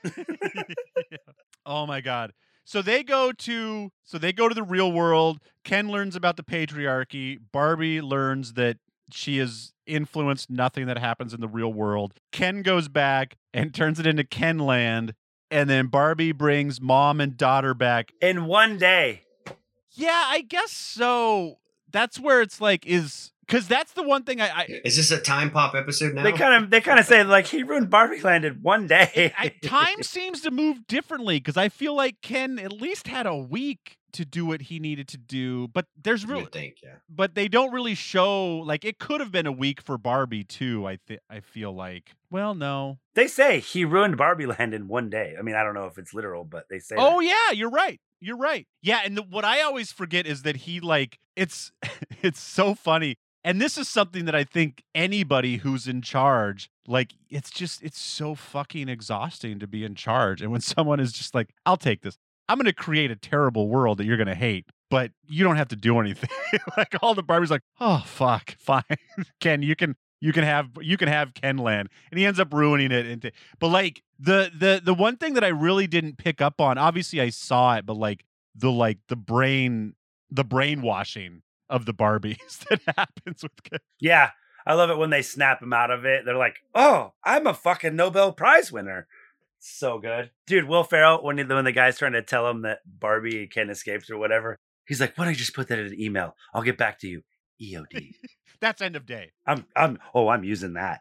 Oh my God. So they go to the real world. Ken learns about the patriarchy. Barbie learns that she has influenced nothing that happens in the real world. Ken goes back and turns it into Kenland. And then Barbie brings mom and daughter back. In one day. Yeah, I guess so. That's where it's like because that's the one thing Is this a time pop episode now? They kind of say like he ruined Barbie Land in one day. time seems to move differently because I feel like Ken at least had a week to do what he needed to do, but there's You really, would think, yeah. but they don't really show like it could have been a week for Barbie too. I feel like, well, no. They say he ruined Barbie Land in one day. I mean, I don't know if it's literal, but they say. Oh that. yeah, you're right. You're right. Yeah, and what I always forget is that he like it's it's so funny. And this is something that I think anybody who's in charge, like, it's so fucking exhausting to be in charge. And when someone is just like, I'll take this. I'm going to create a terrible world that you're going to hate, but you don't have to do anything. Like all the Barbies like, oh, fuck, fine. Ken, you can have Kenland. And he ends up ruining it. But like the one thing that I really didn't pick up on, obviously I saw it, but like the brainwashing of the Barbies that happens with Ken. Yeah, I love it when they snap him out of it. They're like, "Oh, I'm a fucking Nobel Prize winner." So good, dude. Will Ferrell, when the guy's trying to tell him that Barbie can escape or whatever, he's like, "Why don't you just put that in an email? I'll get back to you." EOD. That's end of day. I'm using that.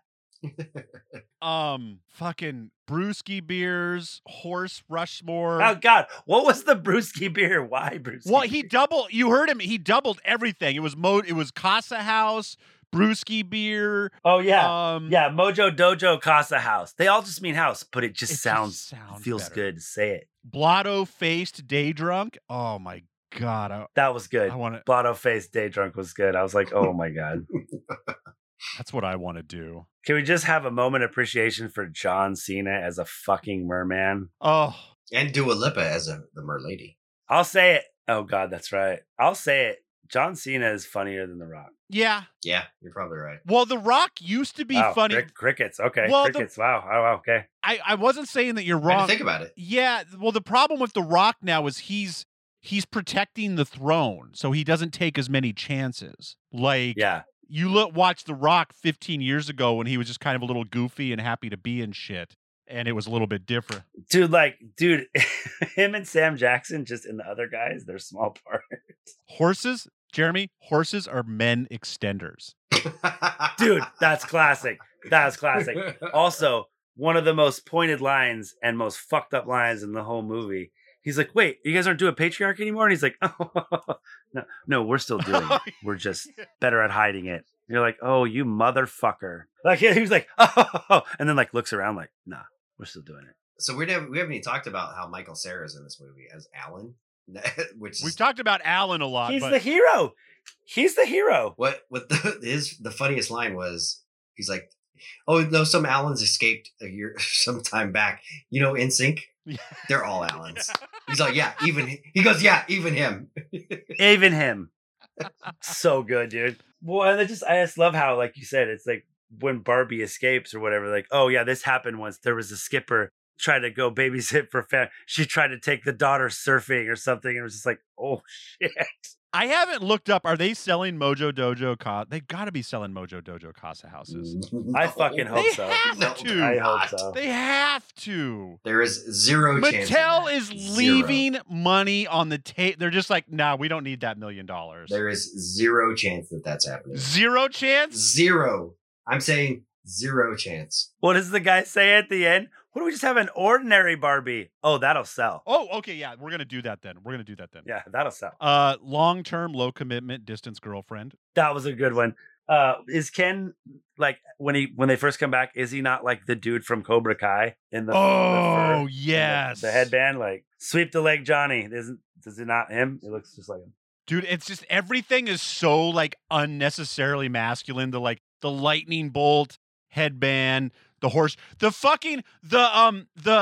Fucking brewski beers, horse Rushmore. Oh God, what was the brewski beer? Why brewski? Well, beer? You heard him. He doubled everything. It was Casa House, brewski beer. Oh yeah, yeah. Mojo Dojo Casa House. They all just mean house, but it just sounds feels better. good to say it. Blotto faced day drunk. Oh my God, that was good. I want to. Blotto faced day drunk was good. I was like, oh my God. That's what I want to do. Can we just have a moment of appreciation for John Cena as a fucking merman? Oh, And Dua Lipa as the merlady. I'll say it. Oh God, that's right. I'll say it. John Cena is funnier than The Rock. yeah. Yeah, you're probably right. Well, The Rock used to be Wow, funny. Crickets. Okay. Well, crickets. Wow. Oh, wow. Okay. I wasn't saying that you're I had wrong. to think about it. Yeah. Well, the problem with The Rock now is he's protecting the throne, so he doesn't take as many chances. Like, Yeah. you watch The Rock 15 years ago when he was just kind of a little goofy and happy to be in shit, and it was a little bit different. Dude, him and Sam Jackson, just in the other guys, they're small parts. Horses, Jeremy, horses are men extenders. Dude, that's classic. That's classic. Also, one of the most pointed lines and most fucked up lines in the whole movie. He's like, wait, you guys aren't doing patriarchy anymore? And he's like, oh, no, we're still doing it. We're just better at hiding it. You're like, oh, you motherfucker. Like, he was like, oh, and then like looks around like, nah, we're still doing it. So we haven't even talked about how Michael Cera is in this movie as Alan, which We've is talked about Alan a lot. He's but the hero. He's the hero. what the funniest line was. He's like, "Oh no, some Allens escaped a year some time back. You know, NSYNC, they're all Allens." He's like, "Yeah, even." He goes, "Yeah, even him." Even him. So good, dude. Well, and I just love how, like you said, it's like when Barbie escapes or whatever, like, oh yeah, this happened once. There was a skipper tried to go babysit for she tried to take the daughter surfing or something, and it was just like, oh shit. I haven't looked up. Are they selling Mojo Dojo? They got to be selling Mojo Dojo Casa houses. I fucking hope They so. have No, to. I hope so. They have to. There is zero chance. of Mattel that. is Zero. leaving money on the table. They're just like, nah, we don't need that $1 million. There is zero chance that that's happening. Zero chance? Zero. I'm saying zero chance. What does the guy say at the end? What do we just have an ordinary Barbie? Oh, that'll sell. Oh, okay, yeah. We're going to do that then. Yeah, that'll sell. Long-term, low-commitment, distance girlfriend. That was a good one. Is Ken, like, when they first come back, is he not like the dude from Cobra Kai in the Oh, fur, yes. the headband? Like, sweep the leg, Johnny. Is it not him? It looks just like him. Dude, it's just everything is so like unnecessarily masculine. The lightning bolt headband, the horse, the fucking what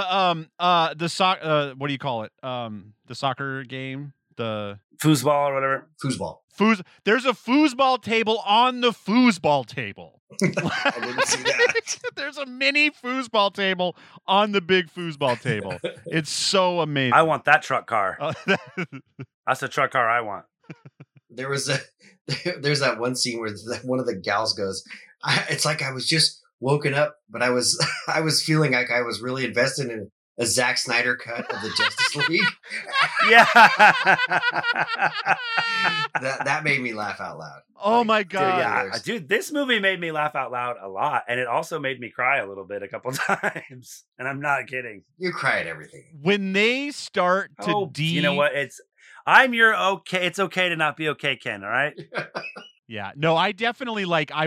do you call it? The soccer game, the Foosball or whatever. Foosball. There's a foosball table on the foosball table. I didn't see that. There's a mini foosball table on the big foosball table. It's so amazing. I want that truck car. That's the truck car I want. There's that one scene where one of the gals goes, it's like I was just woken up, but I was feeling like I was really invested in a Zack Snyder cut of the Justice League. Yeah. that made me laugh out loud. Oh Like, my god. Dude, this movie made me laugh out loud a lot, and it also made me cry a little bit a couple times. And I'm not kidding. You cry at everything. When they start to You know what? It's okay to not be okay, Ken, all right? Yeah. No, I definitely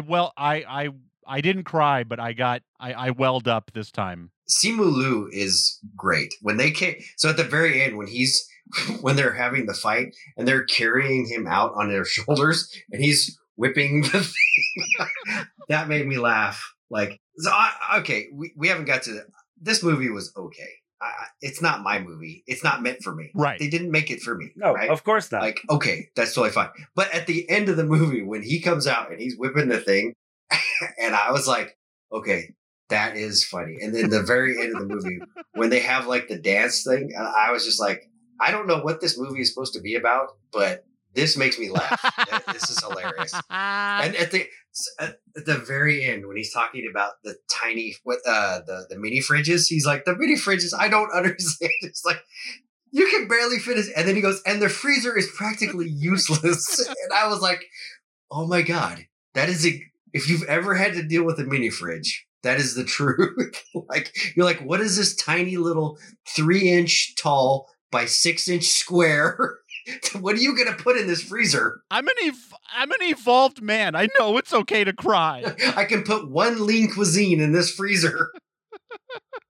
I didn't cry, but I welled up this time. Simu Liu is great. When they came, so at the very end, when they're having the fight and they're carrying him out on their shoulders and he's whipping the thing, that made me laugh. Like, so okay, we haven't got to this movie was okay. It's not my movie. It's not meant for me. Right. They didn't make it for me. No, right? of course not. Like, okay, that's totally fine. But at the end of the movie, when he comes out and he's whipping the thing, and I was like, okay, that is funny. And then the very end of the movie, when they have like the dance thing, I was just like, I don't know what this movie is supposed to be about, but this makes me laugh. This is hilarious. And at the very end, when he's talking about the tiny, the mini fridges, he's like, the mini fridges, I don't understand. It's like, you can barely fit it. And then he goes, and the freezer is practically useless. And I was like, oh my God, that is if you've ever had to deal with a mini fridge, that is the truth. Like, you're like, what is this tiny little 3-inch tall by 6-inch square? What are you going to put in this freezer? I'm an evolved man. I know it's okay to cry. I can put one lean cuisine in this freezer.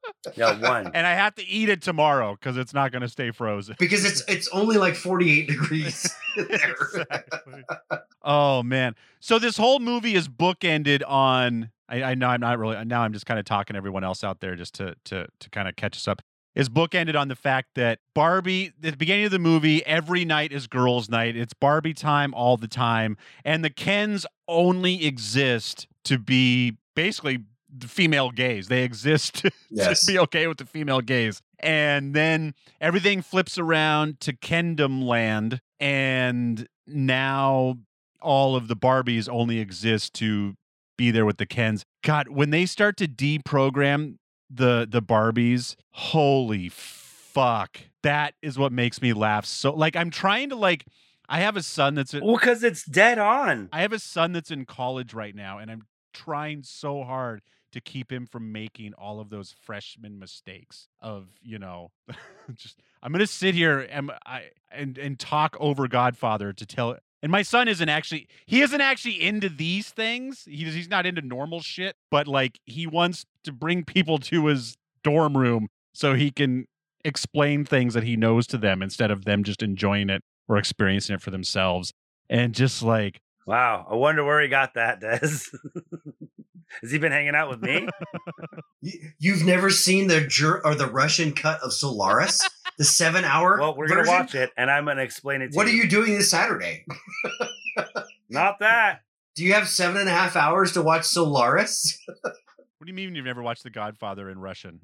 Yeah, one. And I have to eat it tomorrow because it's not going to stay frozen. Because it's only like 48 degrees there. Exactly. Oh man! So this whole movie is bookended on. I know I'm not really. Now I'm just kind of talking to everyone else out there just to kind of catch us up. Is bookended on the fact that Barbie, at the beginning of the movie, every night is girls' night. It's Barbie time all the time, and the Kens only exist to be basically the female gaze. They exist to be okay with the female gaze. And then everything flips around to Kendom Land, and now all of the Barbies only exist to be there with the Kens. God, when they start to deprogram the Barbies, holy fuck. That is what makes me laugh. So like I'm trying to like I have a son that's Well, because it's dead on. I have a son that's in college right now, and I'm trying so hard to keep him from making all of those freshman mistakes of, just I'm going to sit here and talk over Godfather to tell. And my son isn't actually into these things. He's not into normal shit, but like he wants to bring people to his dorm room so he can explain things that he knows to them instead of them just enjoying it or experiencing it for themselves. And just like, wow, I wonder where he got that, Des. Has he been hanging out with me? You've never seen the Russian cut of Solaris, the 7-hour? Well, we're gonna watch it, and I'm gonna explain it to you. What are you doing this Saturday? Not that. Do you have 7.5 hours to watch Solaris? What do you mean you've never watched The Godfather in Russian?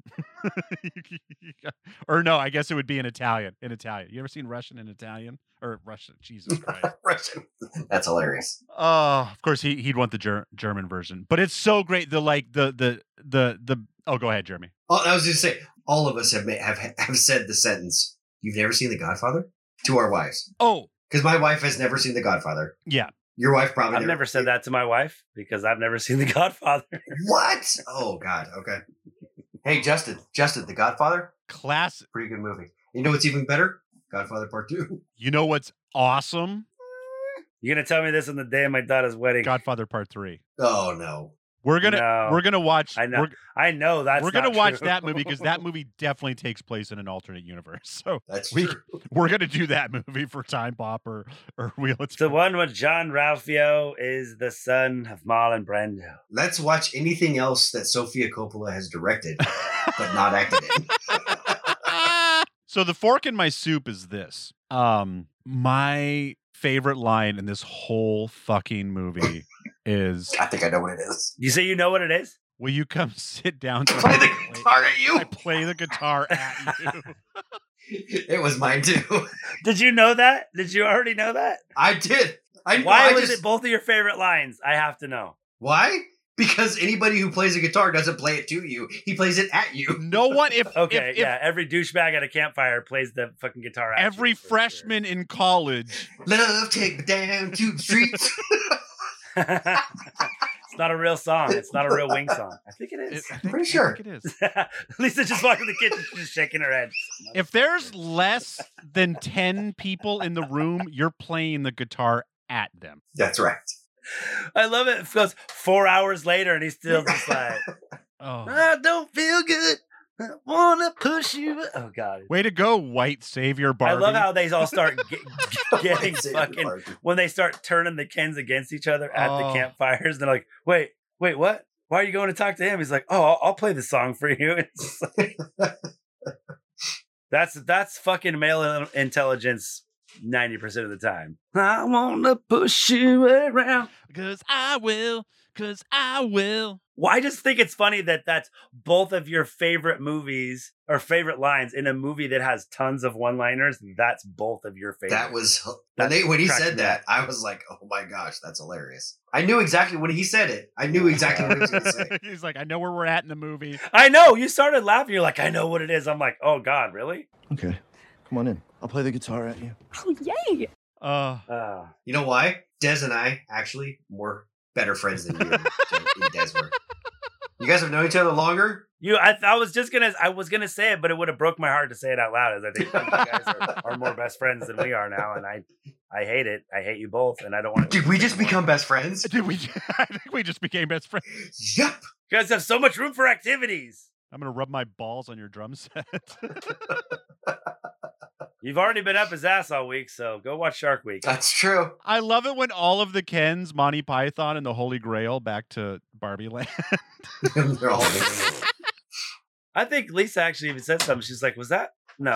Or no, I guess it would be in Italian. In Italian. You ever seen Russian in Italian? Or Russian? Jesus Christ. Russian. That's hilarious. Of course he'd want the German version. But it's so great. The oh, go ahead, Jeremy. Oh, I was just saying, all of us have said the sentence, "You've never seen The Godfather?" to our wives. Oh. Because my wife has never seen The Godfather. Yeah. Your wife probably I've never said that to my wife because I've never seen The Godfather. What? Oh, God. Okay. Hey, Justin, The Godfather? Classic. Pretty good movie. You know what's even better? Godfather Part 2. You know what's awesome? You're going to tell me this on the day of my daughter's wedding. Godfather Part 3. Oh, no. We're gonna watch. I know that's. We're gonna watch that movie because that movie definitely takes place in an alternate universe. So that's true. We're gonna do that movie for Time Pop or Wheel It. The one with John Ralphio is the son of Marlon Brando. Let's watch anything else that Sofia Coppola has directed but not acted in. So the fork in my soup is this. My favorite line in this whole fucking movie is, I think I know what it is. You say you know what it is? Will you come sit down? Play the guitar at you. I play the guitar at you. It was mine too. Did you know that? Did you already know that? I did. Why was it both of your favorite lines? I have to know. Why? Because anybody who plays a guitar doesn't play it to you. He plays it at you. No one, every douchebag at a campfire plays the fucking guitar at every you. freshman in college. Love, take me down to the streets. It's not a real song. It's not a real Wing song. I think it is. I'm pretty sure. I think it is. Lisa just walked in the kitchen, just shaking her head. If there's less than 10 people in the room, you're playing the guitar at them. That's right. I love it. It goes 4 hours later, and he's still just like, I don't feel good. I want to push you. Oh, God. Way to go, white savior Barbie. I love how they all start getting fucking, when they start turning the Kens against each other at the campfires. They're like, wait, what? Why are you going to talk to him? He's like, oh, I'll play the song for you. It's like, that's fucking male intelligence 90% of the time. I want to push you around. Because I will. Well, I just think it's funny that that's both of your favorite movies or favorite lines in a movie that has tons of one-liners. That's both of your favorites. That was when he said that, I was like, oh my gosh, that's hilarious. I knew exactly when he said it. I knew exactly what he was going to say. He's like, I know where we're at in the movie. I know. You started laughing. You're like, I know what it is. I'm like, oh God, really? Okay, come on in. I'll play the guitar at you. Oh, yay! You know why? Des and I actually were better friends than you and Des were. You guys have known each other longer? I was gonna say it, but it would have broke my heart to say it out loud. As I think you guys are more best friends than we are now, and I hate it. I hate you both, and I don't want to. Did we just become best friends? I think we just became best friends. Yep. You guys have so much room for activities. I'm going to rub my balls on your drum set. You've already been up his ass all week, so go watch Shark Week. That's true. I love it when all of the Kens, Monty Python, and the Holy Grail back to Barbie Land. They're all I think Lisa actually even said something. She's like, was that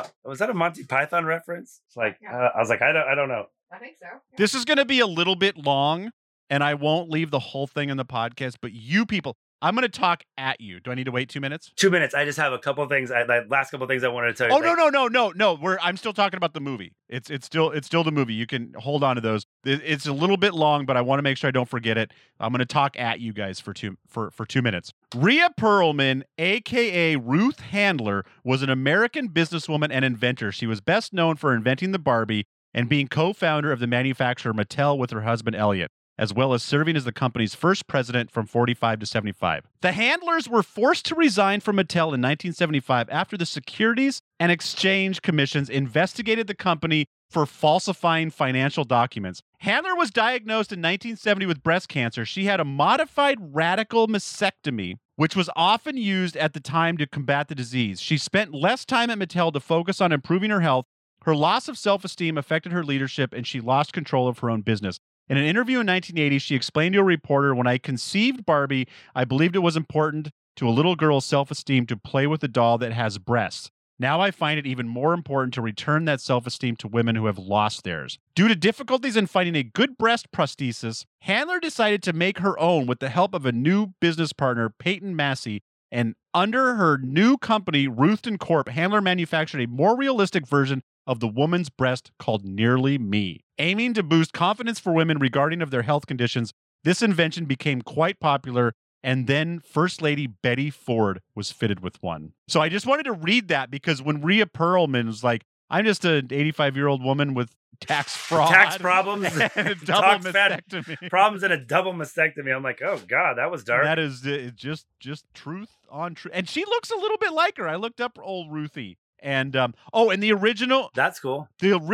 a Monty Python reference? It's like, Yeah. I was like, I don't know. I think so. Yeah. This is going to be a little bit long, and I won't leave the whole thing in the podcast, but you people, I'm going to talk at you. Do I need to wait 2 minutes? 2 minutes. I just have a couple of things. Last couple of things I wanted to tell you. Oh, no. I'm still talking about the movie. It's still the movie. You can hold on to those. It's a little bit long, but I want to make sure I don't forget it. I'm going to talk at you guys for 2 minutes. Rhea Perlman, aka Ruth Handler, was an American businesswoman and inventor. She was best known for inventing the Barbie and being co-founder of the manufacturer Mattel with her husband Elliot, as well as serving as the company's first president from 45 to 75. The Handlers were forced to resign from Mattel in 1975 after the Securities and Exchange Commissions investigated the company for falsifying financial documents. Handler was diagnosed in 1970 with breast cancer. She had a modified radical mastectomy, which was often used at the time to combat the disease. She spent less time at Mattel to focus on improving her health. Her loss of self-esteem affected her leadership, and she lost control of her own business. In an interview in 1980, she explained to a reporter, "When I conceived Barbie, I believed it was important to a little girl's self-esteem to play with a doll that has breasts. Now I find it even more important to return that self-esteem to women who have lost theirs." Due to difficulties in finding a good breast prosthesis, Handler decided to make her own with the help of a new business partner, Peyton Massey, and under her new company, Ruthven Corp., Handler manufactured a more realistic version of the woman's breast called Nearly Me. Aiming to boost confidence for women regarding of their health conditions, this invention became quite popular, and then First Lady Betty Ford was fitted with one. So I just wanted to read that because when Rhea Perlman was like, I'm just an 85-year-old woman with tax fraud. Tax problems. And a double mastectomy. Problems and a double mastectomy. I'm like, oh, God, that was dark. That is just truth on truth. And she looks a little bit like her. I looked up old Ruthie. And and the original That's cool.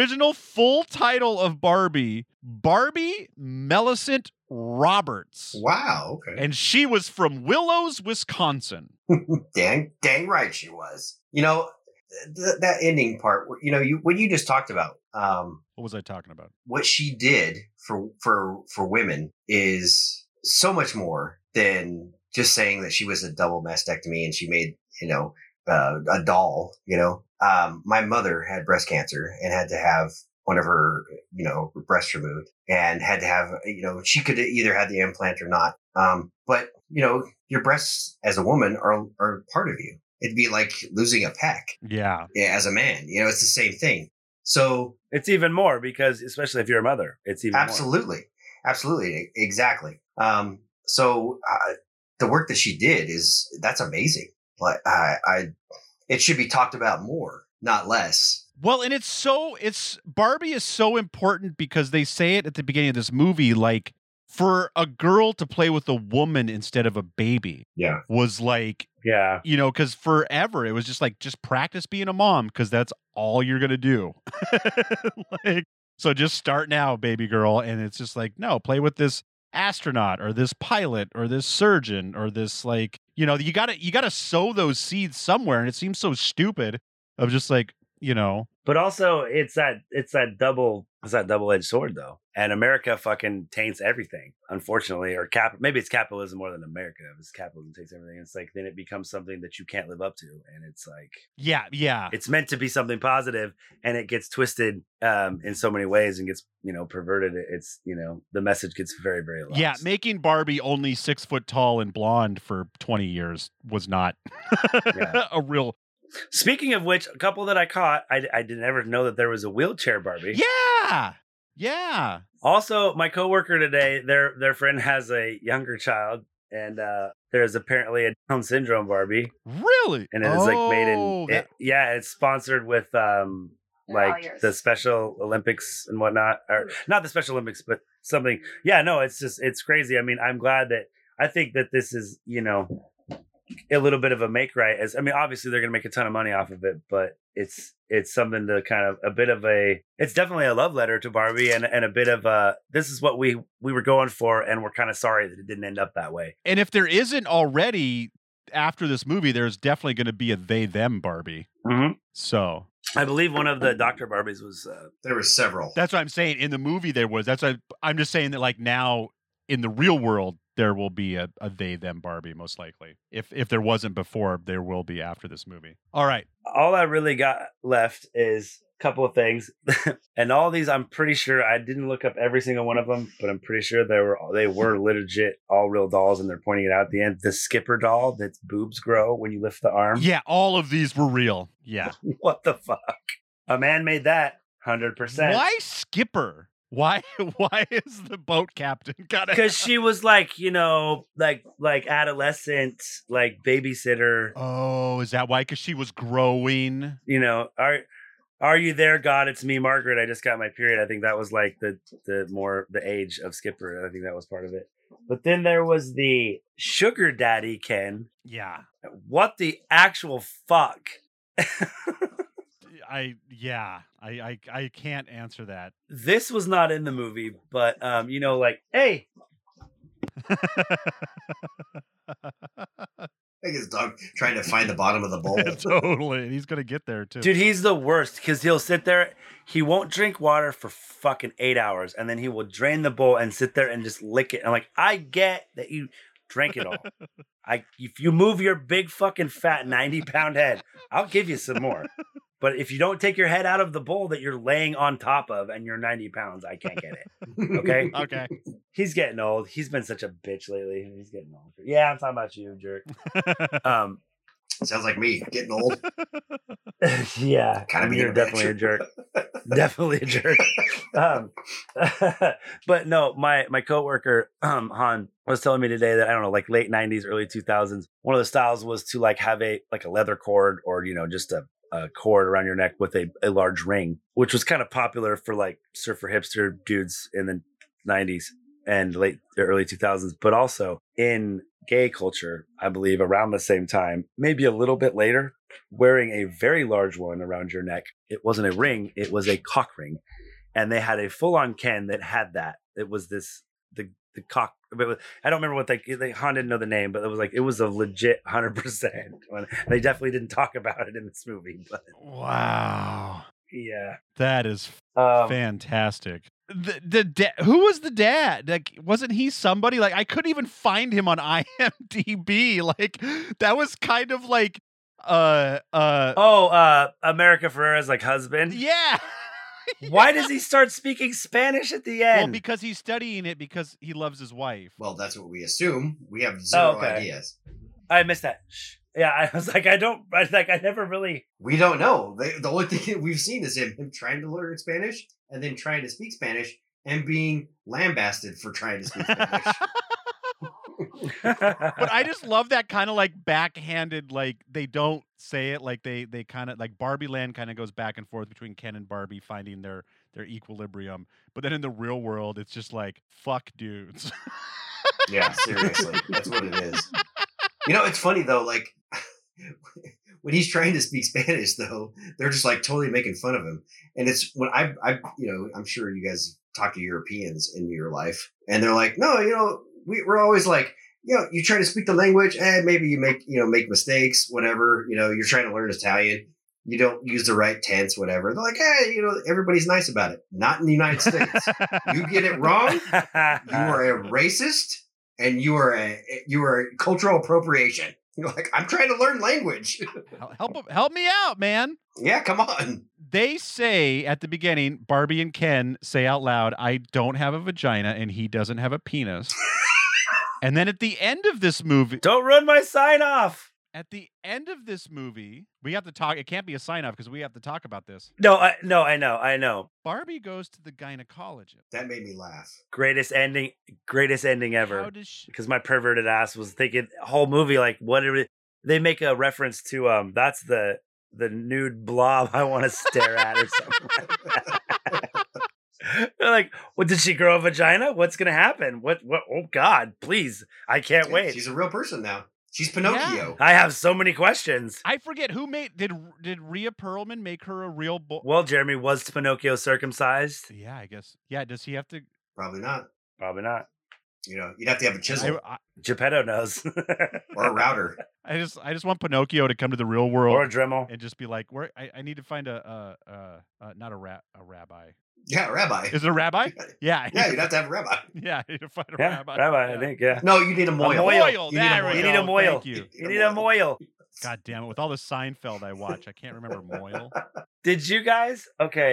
Full title of Barbie Millicent Roberts. Wow. Okay. And she was from Willows, Wisconsin. Dang right she was. You know, that ending part. You know, what you just talked about. What was I talking about? What she did for women is so much more than just saying that she was a double mastectomy and she made, a doll, my mother had breast cancer and had to have one of her, breasts removed and had to have, she could either have the implant or not. But your breasts as a woman are part of you. It'd be like losing a pec. Yeah. As a man, it's the same thing. So it's even more because, especially if you're a mother, it's even absolutely, more. Absolutely. Exactly. So the work that she did that's amazing. But it should be talked about more, not less. Well, and Barbie is so important because they say it at the beginning of this movie, like for a girl to play with a woman instead of a baby. Yeah. Was like, yeah, because forever it was just like, just practice being a mom because that's all you're going to do. So just start now, baby girl. And it's just like, no, play with this astronaut or this pilot or this surgeon or this you gotta sow those seeds somewhere, and it seems so stupid of just but also it's that double-edged sword though, and America fucking taints everything, unfortunately, or maybe it's capitalism more than America. It's capitalism taints everything. It's like then it becomes something that you can't live up to, and it's like yeah it's meant to be something positive and it gets twisted in so many ways and gets perverted. It's the message gets very, very lost. Yeah, making Barbie only 6 foot tall and blonde for 20 years was not a real. Speaking of which, a couple that I caught, I didn't ever know that there was a wheelchair Barbie. Yeah. Also, my coworker today, their friend has a younger child, and there's apparently a Down syndrome Barbie. Really? And it is made in it's sponsored with the Special Olympics and whatnot, or not the Special Olympics, but something. Yeah, no, it's crazy. I mean, I'm glad that I think that this is a little bit of a make right. Obviously they're going to make a ton of money off of it, but it's something to kind of it's definitely a love letter to Barbie and a bit of this is what we were going for, and we're kind of sorry that it didn't end up that way. And if there isn't already, after this movie, there's definitely going to be a they/them Barbie. Mm-hmm. So I believe one of the Dr. Barbies was. There were several. that's what I'm saying. In the movie, there was. That's what I'm just saying that like now in the real world, there will be a they/them Barbie most likely. If there wasn't before, there will be after this movie. All right. All I really got left is a couple of things, and all these I'm pretty sure I didn't look up every single one of them, but I'm pretty sure they were legit all real dolls, and they're pointing it out at the end. The Skipper doll that's boobs grow when you lift the arm. Yeah, all of these were real. Yeah. What the fuck? A man made that 100%. Why Skipper? Why is the boat captain got Because she was like, you know, like adolescent, like babysitter. Oh, is that why? Because she was growing. You know, are you there, God? It's me, Margaret. I just got my period. I think that was like the age of Skipper. I think that was part of it. But then there was the sugar daddy Ken. Yeah. What the actual fuck? I can't answer that. This was not in the movie, but you know, like, hey. I think his dog trying to find the bottom of the bowl. Totally. And he's gonna get there too. Dude, he's the worst because he'll sit there. He won't drink water for fucking 8 hours, and then he will drain the bowl and sit there and just lick it. I'm like, I get that you drank it all. If you move your big fucking fat 90-pound head, I'll give you some more. But if you don't take your head out of the bowl that you're laying on top of and you're 90 pounds, I can't get it. Okay? Okay. He's getting old. He's been such a bitch lately. He's getting old. Yeah, I'm talking about you, jerk. Sounds like me getting old. Yeah. Kind of You're definitely a jerk. Definitely a jerk. But no, my coworker, Han, was telling me today that, I don't know, like late 90s, early 2000s, one of the styles was to like have a leather cord or, you know, just a cord around your neck with a large ring, which was kind of popular for like surfer hipster dudes in the 90s and early 2000s, but also in gay culture, I believe around the same time, maybe a little bit later, wearing a very large one around your neck. It wasn't a ring, it was a cock ring. And they had a full-on Ken that had that. It was the cock. I don't remember what Han didn't know the name, but it was a legit 100%. They definitely didn't talk about it in this movie. But Wow. yeah, That is fantastic. Who was the dad? Like, wasn't he somebody? Like, I couldn't even find him on IMDb. Like, that was kind of like America Ferrera's like husband. Yeah. Why does he start speaking Spanish at the end? Well, because he's studying it because he loves his wife. Well, that's what we assume. We have zero ideas. I missed that. Yeah, I was like, I never really. We don't know. The only thing we've seen is him trying to learn Spanish and then trying to speak Spanish and being lambasted for trying to speak Spanish. But I just love that kind of like backhanded, like they don't say it, like they kind of like Barbie Land kind of goes back and forth between Ken and Barbie finding their equilibrium. But then in the real world, it's just like, fuck dudes. Yeah, seriously. That's what it is. You know, it's funny though, like when he's trying to speak Spanish though, they're just like totally making fun of him. And it's when I you know, I'm sure you guys talk to Europeans in your life and they're like, no, you know, we're always like, you know, you try to speak the language and maybe you make mistakes, whatever, you know, you're trying to learn Italian. You don't use the right tense, whatever. They're like, hey, you know, everybody's nice about it. Not in the United States. You get it wrong. You are a racist and you are cultural appropriation. You're like, I'm trying to learn language. Help me out, man. Yeah, come on. They say at the beginning, Barbie and Ken say out loud, I don't have a vagina and he doesn't have a penis. And then at the end of this movie... Don't run my sign off! At the end of this movie, we have to talk... It can't be a sign off because we have to talk about this. No, I know. Barbie goes to the gynecologist. That made me laugh. Greatest ending ever. How does she... Because my perverted ass was thinking, whole movie, like, they make a reference to, that's the nude blob I want to stare at or something like that. They're like, what, did she grow a vagina? What's going to happen? What, oh God, please. I can't wait. She's a real person now. She's Pinocchio. I have so many questions. I forget who did Rhea Perlman make her a real boy? Well, Jeremy, was Pinocchio circumcised? Yeah, I guess. Yeah, does he have to? Probably not. Probably not. You know, you'd have to have a chisel Geppetto knows. or a router. I just want Pinocchio to come to the real world Or a Dremel. and just be like, where I need to find a not a rabbi. Yeah, rabbi. Is it a rabbi? Yeah. Yeah, you'd have to have a rabbi. Yeah, I need to find a Yeah, rabbi. rabbi, Yeah. I think, yeah. No, you need a moil. moil. You need a There moil. we You go. need a moil. Thank you. You need a moil. God damn it! With all the Seinfeld I watch, I can't remember Moyle. Did you guys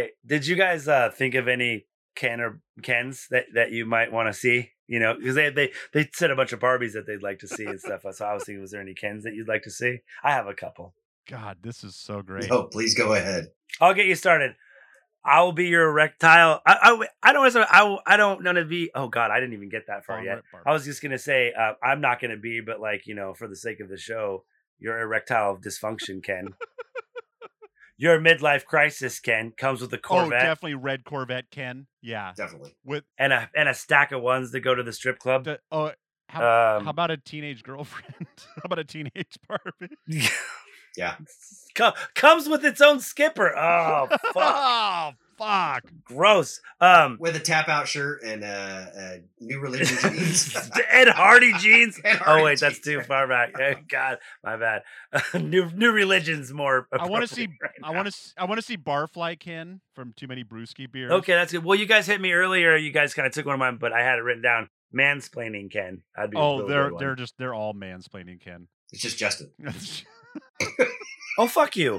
think of any Kens that you might want to see? You know, because they said a bunch of Barbies that they'd like to see and stuff. So I was thinking, was there any Kens that you'd like to see? I have a couple. God, this is so great. Oh, please go ahead. I'll get you started. I will be your erectile. I don't want to be. Oh God, I didn't even get that far yet. I was just gonna say I'm not gonna be, but like, you know, for the sake of the show, your erectile dysfunction, Ken. Your midlife crisis, Ken, comes with a Corvette. Oh, definitely red Corvette, Ken. Yeah, Definitely. with and a stack of ones to go to the strip club. how about a teenage girlfriend? How about a teenage Barbie? Yeah. Comes with its own skipper. Oh fuck! Oh fuck! Gross. With a tap out shirt and New Religion jeans. Ed Hardy jeans. Ed Hardy Oh wait, that's jeans. too far back. God, my bad. New Religion's more. I want to see. appropriate right I want to see Barfly Ken from Too Many Brewski Beers. now. Okay, that's good. Well, you guys hit me earlier. You guys kind of took one of mine, but I had it written down. Mansplaining Ken. That'd be a Oh, real good one. they're all mansplaining Ken. It's just Justin. Oh, fuck you.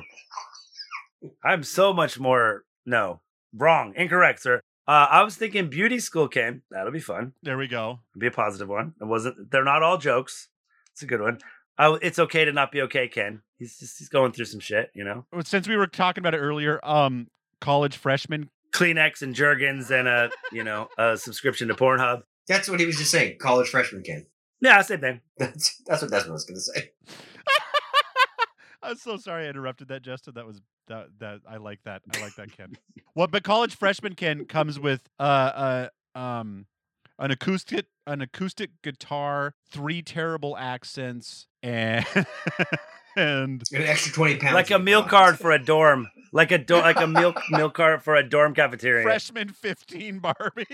I'm so much more. No, wrong, incorrect, sir. I was thinking beauty school, Ken. That'll be fun. There we go. Be a positive one. It wasn't. They're not all jokes. It's a good one. It's okay to not be okay, Ken. He's going through some shit, you know. Since we were talking about it earlier, college freshman. Kleenex and Jergens and a subscription to Pornhub. That's what he was just saying. College freshman Ken. Yeah, same thing. That's what Desmond was going to say. I'm so sorry I interrupted that, Justin. That was that I like that. I like that, Ken. Well, but college freshman Ken comes with an acoustic guitar, 3 terrible accents, and An extra 20 pounds. Like a meal card for a dorm. Like a meal card for a dorm cafeteria. freshman 15 Barbie.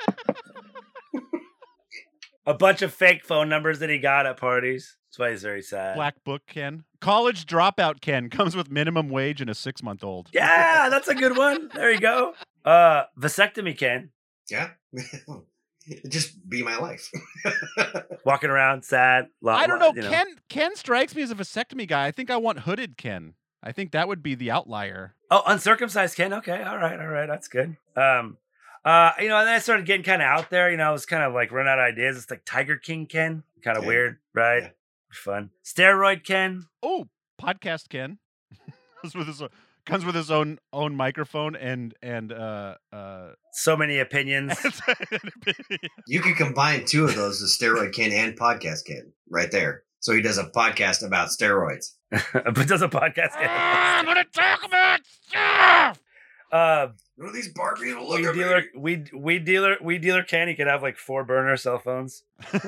A bunch of fake phone numbers that he got at parties. That's why he's very sad. Black book Ken. College dropout Ken comes with minimum wage and a 6-month-old. Yeah, that's a good one. There you go. Vasectomy Ken. Yeah. Just be my life. Walking around sad. I don't know. Ken strikes me as a vasectomy guy. I think I want hooded Ken. I think that would be the outlier. Oh, uncircumcised Ken. Okay, all right, that's good. And then I started getting kind of out there. You know, I was kind of like running out of ideas. It's like Tiger King Ken, kind of Yeah. weird, right? Yeah. Fun. Steroid Ken. Oh, podcast Ken comes with his own microphone and So many opinions. You could combine 2 of those, the steroid Ken and podcast Ken, right there. So he does a podcast about steroids. But does a podcast Ken. I'm gonna talk about stuff. What are these Barbies will look Weed at dealer, weed dealer Ken. He could have like 4 burner cell phones.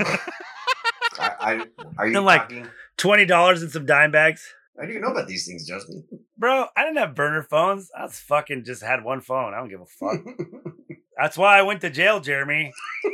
Are you And, like, talking? $20 in some dime bags. How do you know about these things, Justin? Bro, I didn't have burner phones. I was fucking just had one phone. I don't give a fuck. That's why I went to jail, Jeremy.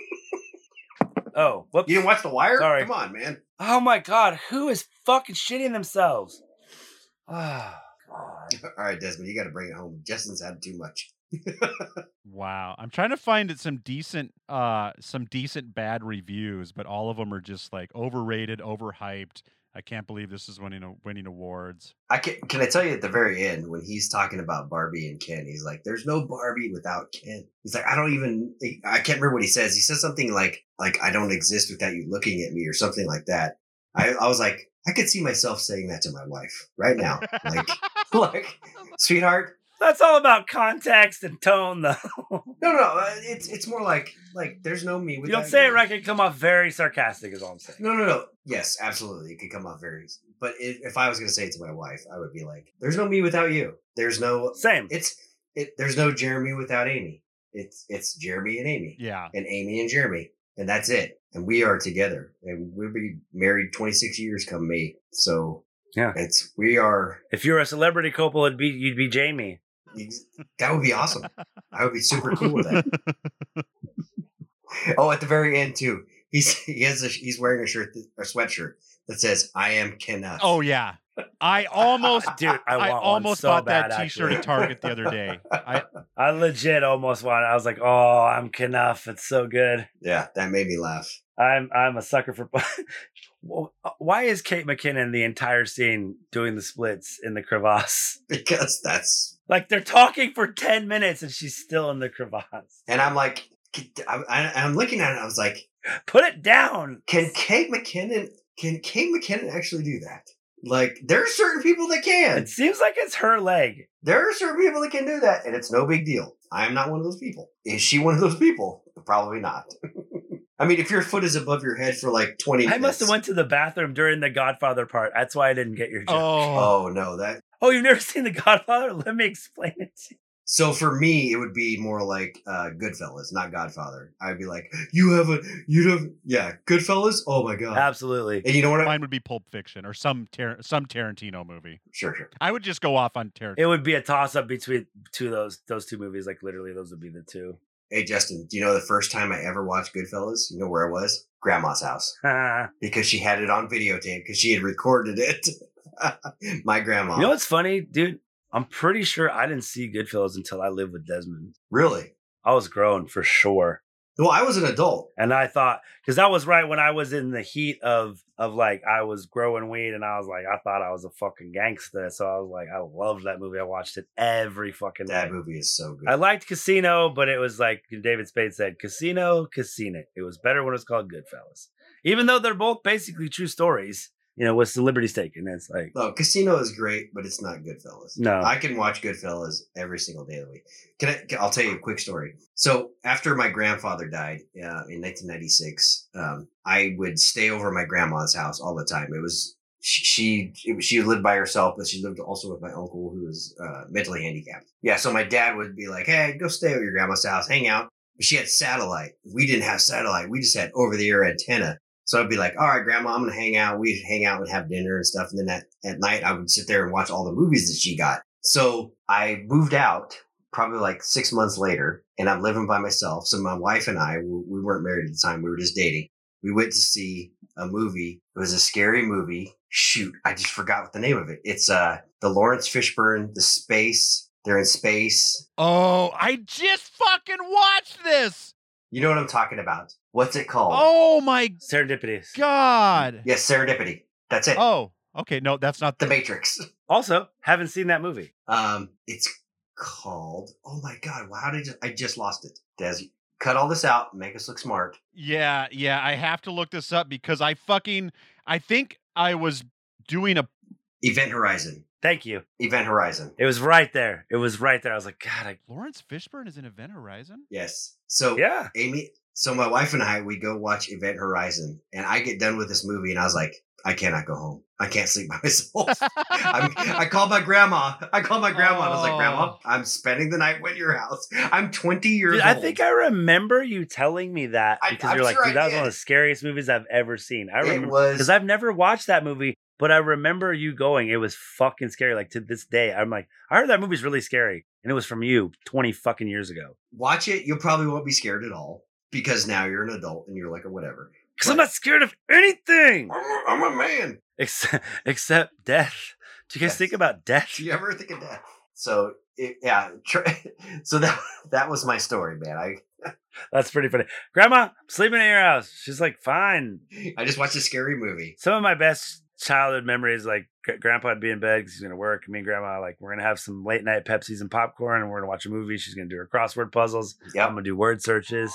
Oh, whoops. You didn't watch The Wire? Sorry. Come on, man. Oh my God, who is fucking shitting themselves? Ah, God. All right, Desmond, you got to bring it home. Justin's had too much. Wow, I'm trying to find some decent bad reviews, but all of them are just like overrated, overhyped. I can't believe this is winning awards. Can I tell you at the very end when he's talking about Barbie and Ken, he's like, "There's no Barbie without Ken." He's like, I can't remember what he says. He says something like I don't exist without you looking at me or something like that. I was like, I could see myself saying that to my wife right now, like, sweetheart. That's all about context and tone, though. No, it's more like there's no me without You don't say it right, it can come off very sarcastic, is all I'm saying. No. Yes, absolutely. It could come off very. But if I was going to say it to my wife, I would be like, "There's no me without you. There's no Same. There's no Jeremy without Amy. It's Jeremy and Amy, Yeah. and Amy and Jeremy, and that's it. And we are together, and we'll be married 26 years come May. So Yeah. we are. If you were a celebrity couple, you'd be Jamie. That would be awesome. I would be super cool with that. Oh, at the very end too, He's wearing a sweatshirt that says "I am Kenneth." Oh yeah, I almost Dude, I almost so bought bad, that T-shirt actually. at Target the other day. I legit almost wanted. I was like, "Oh, I'm Knuff. It's so good." Yeah, that made me laugh. I'm a sucker for. Well, why is Kate McKinnon the entire scene doing the splits in the crevasse? Because that's Like they're talking for 10 minutes and she's still in the crevasse. and I'm like, I'm looking at it. I was like, Put it down. can Kate McKinnon actually do that? Like, there are certain people that can. It seems like it's her leg. There are certain people that can do that, and it's no big deal. I am not one of those people. Is she one of those people? Probably not. I mean, if your foot is above your head for like 20 minutes. I must have went to the bathroom during the Godfather part. That's why I didn't get your joke. Oh, Oh, no. Oh, you've never seen the Godfather? Let me explain it to you. So for me, it would be more like Goodfellas, not Godfather. I'd be like, Goodfellas? Oh, my God. Absolutely. And you know what? mine would be Pulp Fiction or some Tarantino movie. Sure. I would just go off on Tarantino. It would be a toss-up between those two movies. Like literally, those would be the two. Hey, Justin, do you know the first time I ever watched Goodfellas? You know where it was? Grandma's house. Because she had it on videotape because she had recorded it. My grandma. You know what's funny, dude? I'm pretty sure I didn't see Goodfellas until I lived with Desmond. Really? I was grown for sure. Well, I was an adult. And I thought, because that was right when I was in the heat of like, I was growing weed and I was like, I thought I was a fucking gangster. So I was like, I loved that movie. I watched it every fucking That day. movie is so good. I liked Casino, but it was like David Spade said, Casino. It was better when it was called Goodfellas. Even though they're both basically true stories, you know, with celebrities taken. It's like, No, Casino is great, but it's not Goodfellas. No. I can watch Goodfellas every single day of the week. I'll tell you a quick story. So after my grandfather died in 1996, I would stay over at my grandma's house all the time. It was she lived by herself, but she lived also with my uncle who was mentally handicapped. Yeah, so my dad would be like, "Hey, go stay at your grandma's house, hang out." But she had satellite. We didn't have satellite. We just had over-the-air antenna. So I'd be like, "All right, Grandma, I'm going to hang out." We'd hang out and have dinner and stuff. And then at night, I would sit there and watch all the movies that she got. So I moved out probably like 6 months later, and I'm living by myself. So my wife and I, we weren't married at the time. We were just dating. We went to see a movie. It was a scary movie. Shoot, I just forgot what the name of it. It's the Lawrence Fishburne, the space. They're in space. Oh, I just fucking watched this. You know what I'm talking about. What's it called? Oh my Serendipitous. God. Yes, Serendipity. That's it. Oh, okay. No, that's not The Matrix. Also, haven't seen that movie. It's called. Oh my God! Wow, I just lost it. Des, cut all this out. Make us look smart. Yeah. I have to look this up because I think I was doing a. Event Horizon. Thank you. Event Horizon. It was right there. I was like, God, Lawrence Fishburne is in Event Horizon? Yes. So yeah. Amy. So my wife and I, we go watch Event Horizon, and I get done with this movie, and I was like, I cannot go home. I can't sleep by myself. I called my grandma. And I was like, "Grandma, I'm spending the night at your house. I'm 20 years Dude, old." I think I remember you telling me that because I'm you're like, sure dude, I that was one did. of the scariest movies I've ever seen. I remember It was because I've never watched that movie, but I remember you going. It was fucking scary. Like to this day, I'm like, I heard that movie's really scary, and it was from you 20 fucking years ago. Watch it. You probably won't be scared at all because now you're an adult and you're like, or whatever. Because I'm not scared of anything I'm a man. except death. Do you guys Yes. think about death? Do you ever think of death? So so that was my story, man. That's pretty funny. Grandma, I'm sleeping at your house. She's like, fine. I just watched a scary movie. Some of my best childhood memories, like Grandpa would be in bed because he's gonna work. Me and Grandma, like, we're gonna have some late night Pepsis and popcorn, and we're gonna watch a movie. She's gonna do her crossword puzzles. Yep. I'm gonna do word searches.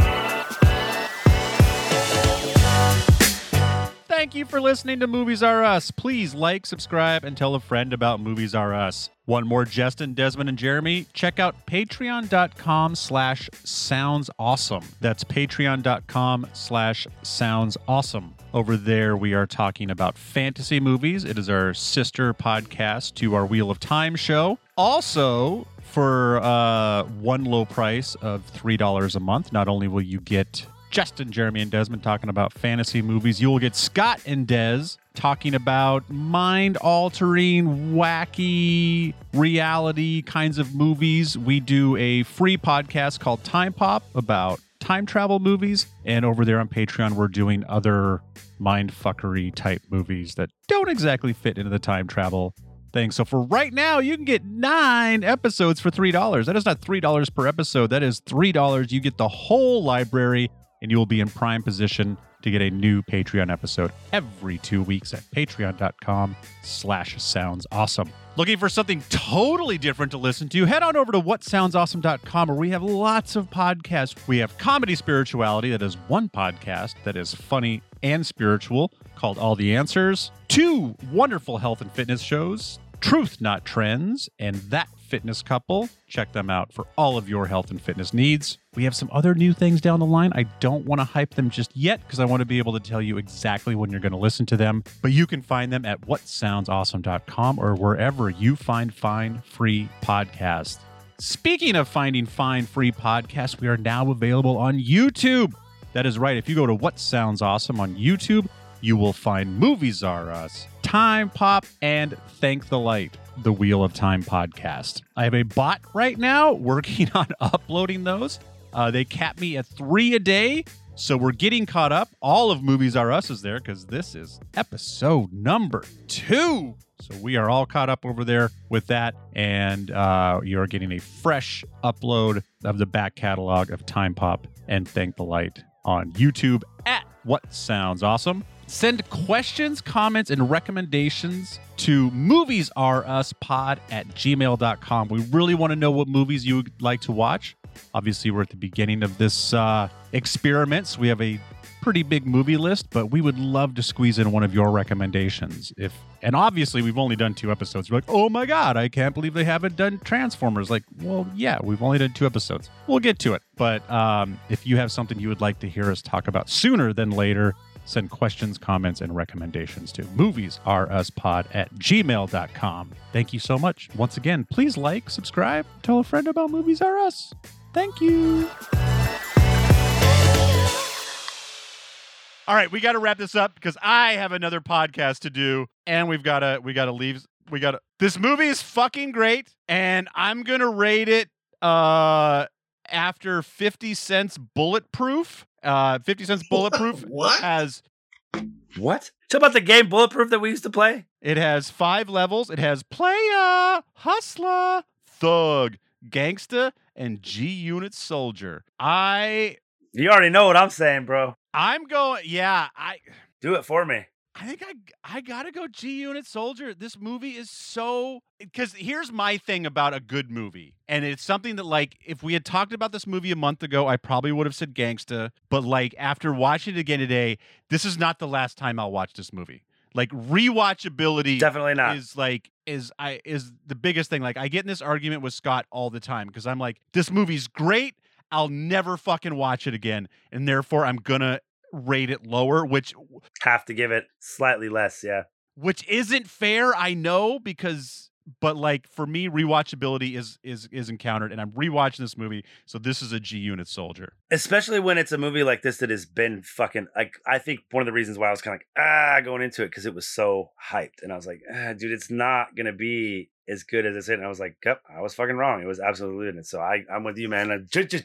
Thank you for listening to Movies Are Us. Please like, subscribe, and tell a friend about Movies Are Us. One more Justin, Desmond, and Jeremy. Check out patreon.com/soundsawesome. That's patreon.com/soundsawesome. Over there, we are talking about fantasy movies. It is our sister podcast to our Wheel of Time show. Also, for one low price of $3 a month, not only will you get Justin, Jeremy, and Desmond talking about fantasy movies, you will get Scott and Des talking about mind-altering, wacky, reality kinds of movies. We do a free podcast called Time Pop about time travel movies. And over there on Patreon, we're doing other mindfuckery type movies that don't exactly fit into the time travel thing. So for right now, you can get 9 episodes for $3. That is not $3 per episode. That is $3. You get the whole library, and you will be in prime position to get a new Patreon episode every 2 weeks at patreon.com/soundsawesome. Looking for something totally different to listen to? Head on over to whatsoundsawesome.com, where we have lots of podcasts. We have Comedy Spirituality, that is one podcast that is funny and spiritual, called All the Answers. 2 wonderful health and fitness shows, Truth Not Trends and That Fitness Couple. Check them out for all of your health and fitness needs. We have some other new things down the line. I don't want to hype them just yet because I want to be able to tell you exactly when you're going to listen to them. But you can find them at whatsoundsawesome.com or wherever you find fine free podcasts. Speaking of finding fine free podcasts, we are now available on YouTube. That is right. If you go to What Sounds Awesome on YouTube, you will find Movies Are Us, Time Pop, and Thank the Light, the Wheel of Time podcast. I have a bot right now working on uploading those. They cap me at 3 a day, so we're getting caught up. All of Movies Are Us is there because this is episode number 2. So we are all caught up over there with that, and you're getting a fresh upload of the back catalog of Time Pop and Thank the Light on YouTube at What Sounds Awesome. Send questions, comments, and recommendations to moviesareUspod@gmail.com. We really want to know what movies you would like to watch. Obviously, we're at the beginning of this experiment, so we have a pretty big movie list, but we would love to squeeze in one of your recommendations. And obviously, we've only done 2 episodes. You're like, oh my God, I can't believe they haven't done Transformers. Like, well, yeah, we've only done 2 episodes. We'll get to it. But if you have something you would like to hear us talk about sooner than later, send questions, comments, and recommendations to moviesareUspod@gmail.com. Thank you so much. Once again, please like, subscribe, tell a friend about Movies Are Us. Thank you. All right, we got to wrap this up because I have another podcast to do, and we got to leave. This movie is fucking great, and I'm going to rate it after 50 Cent's Bulletproof. 50 Cent's Bulletproof What? has... What? Talk about the game Bulletproof that we used to play? It has 5 levels. It has Playa, Hustler, Thug, Gangsta, and G-Unit Soldier. You already know what I'm saying, bro. I'm going... Yeah, Do it for me. I think I gotta go G-Unit Soldier. This movie is so... Because here's my thing about a good movie. And it's something that, like, if we had talked about this movie a month ago, I probably would have said Gangsta. But, like, after watching it again today, this is not the last time I'll watch this movie. Like, rewatchability... Definitely not. ...is the biggest thing. Like, I get in this argument with Scott all the time because I'm like, this movie's great. I'll never fucking watch it again. And therefore, I'm gonna rate it lower, which... Have to give it slightly less, yeah. Which isn't fair, I know, but like for me, rewatchability is encountered, and I'm rewatching this movie, so this is a G-Unit Soldier. Especially when it's a movie like this that has been fucking, like, I think one of the reasons why I was kind of like, going into it, because it was so hyped, and I was like, dude, it's not gonna be as good as it's in. And I was like, yep, I was fucking wrong. It was absolutely in it. So I'm with you, man.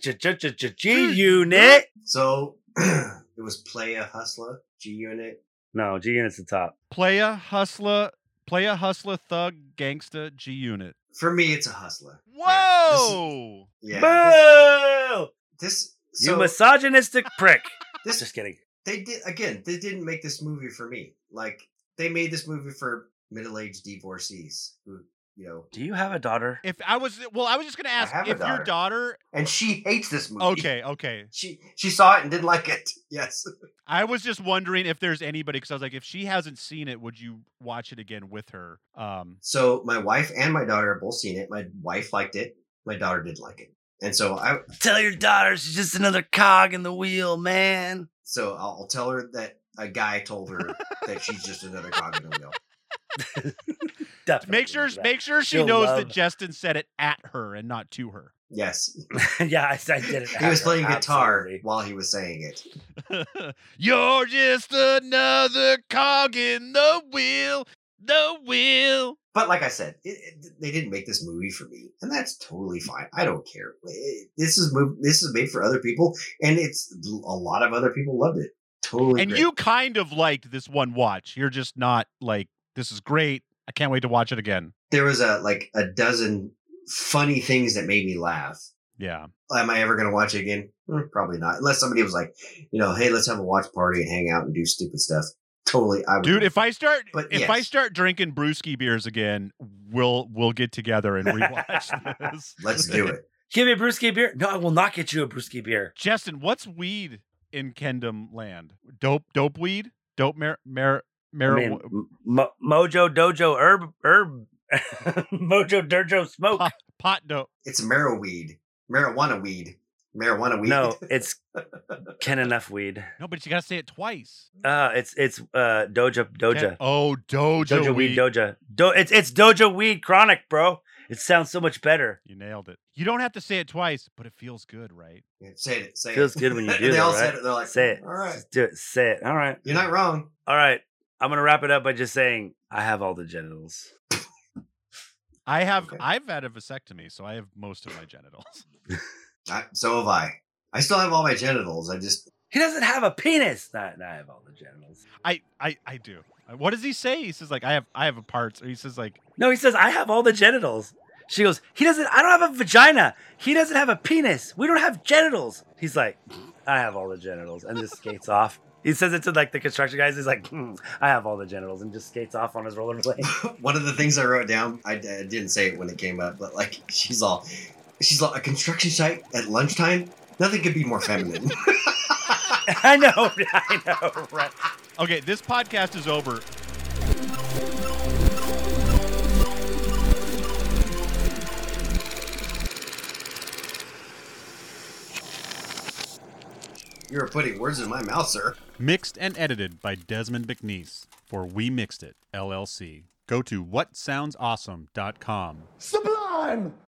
G-Unit. So it was Playa, Hustler, G-Unit. No, G-Unit's the top. Playa, Hustler, Thug, Gangsta, G-Unit. For me, it's a Hustler. Whoa! Boo! So, you misogynistic prick. Just kidding. They didn't make this movie for me. Like, they made this movie for middle-aged divorcees who, you know. Do you have a daughter? I was just gonna ask if your daughter, and she hates this movie. Okay. She saw it and didn't like it. Yes. I was just wondering if there's anybody, because I was like, if she hasn't seen it, would you watch it again with her? So my wife and my daughter have both seen it. My wife liked it. My daughter didn't like it, and so I tell your daughter she's just another cog in the wheel, man. So I'll tell her that a guy told her that she's just another cog in the wheel. Make sure she knows that Justin said it at her and not to her. Yes. Yeah, I did it. He was playing guitar while he was saying it. You're just another cog in the wheel. the wheel. But like I said, they didn't make this movie for me, and that's totally fine. I don't care. This is made for other people, and a lot of other people loved it. Totally. And great. you kind of liked this one watch. You're just not like, this is great. I can't wait to watch it again. There was a dozen funny things that made me laugh. Yeah. Am I ever going to watch it again? Probably not. Unless somebody was like, hey, let's have a watch party and hang out and do stupid stuff. Totally. I would. Dude, if I start I start drinking brewski beers again, we'll get together and rewatch this. Let's do it. Give me a brewski beer. No, I will not get you a brewski beer. Justin, what's weed in Kendom land? Dope weed? Dope marijuana? Mojo Dojo herb Mojo Dojo smoke. Pot dope. It's marijuana weed. No, it's Ken enough weed. No, but you gotta say it twice. It's Doja. Doja weed Doja. It's Doja weed chronic, bro. It sounds so much better. You nailed it. You don't have to say it twice, but it feels good, right? Yeah, say it. Feels good when you do it. They all right? said it. They're like, say it. All right. Just do it. Say it. All right. You're not wrong. All right. I'm gonna wrap it up by just saying I have all the genitals. I've had a vasectomy, so I have most of my genitals. So have I. I still have all my genitals. He doesn't have a penis. I have all the genitals. I do. What does he say? He says like I have a parts, or he says like No, he says I have all the genitals. She goes, I don't have a vagina. He doesn't have a penis. We don't have genitals. He's like, I have all the genitals, and just skates off. He says it to like the construction guys. He's like, I have all the genitals, and just skates off on his rollerblade. One of the things I wrote down, I didn't say it when it came up, but like she's all a construction site at lunchtime. Nothing could be more feminine. I know, right? Okay, this podcast is over. You were putting words in my mouth, sir. Mixed and edited by Desmond McNeese for We Mixed It, LLC. Go to whatsoundsawesome.com. Sublime!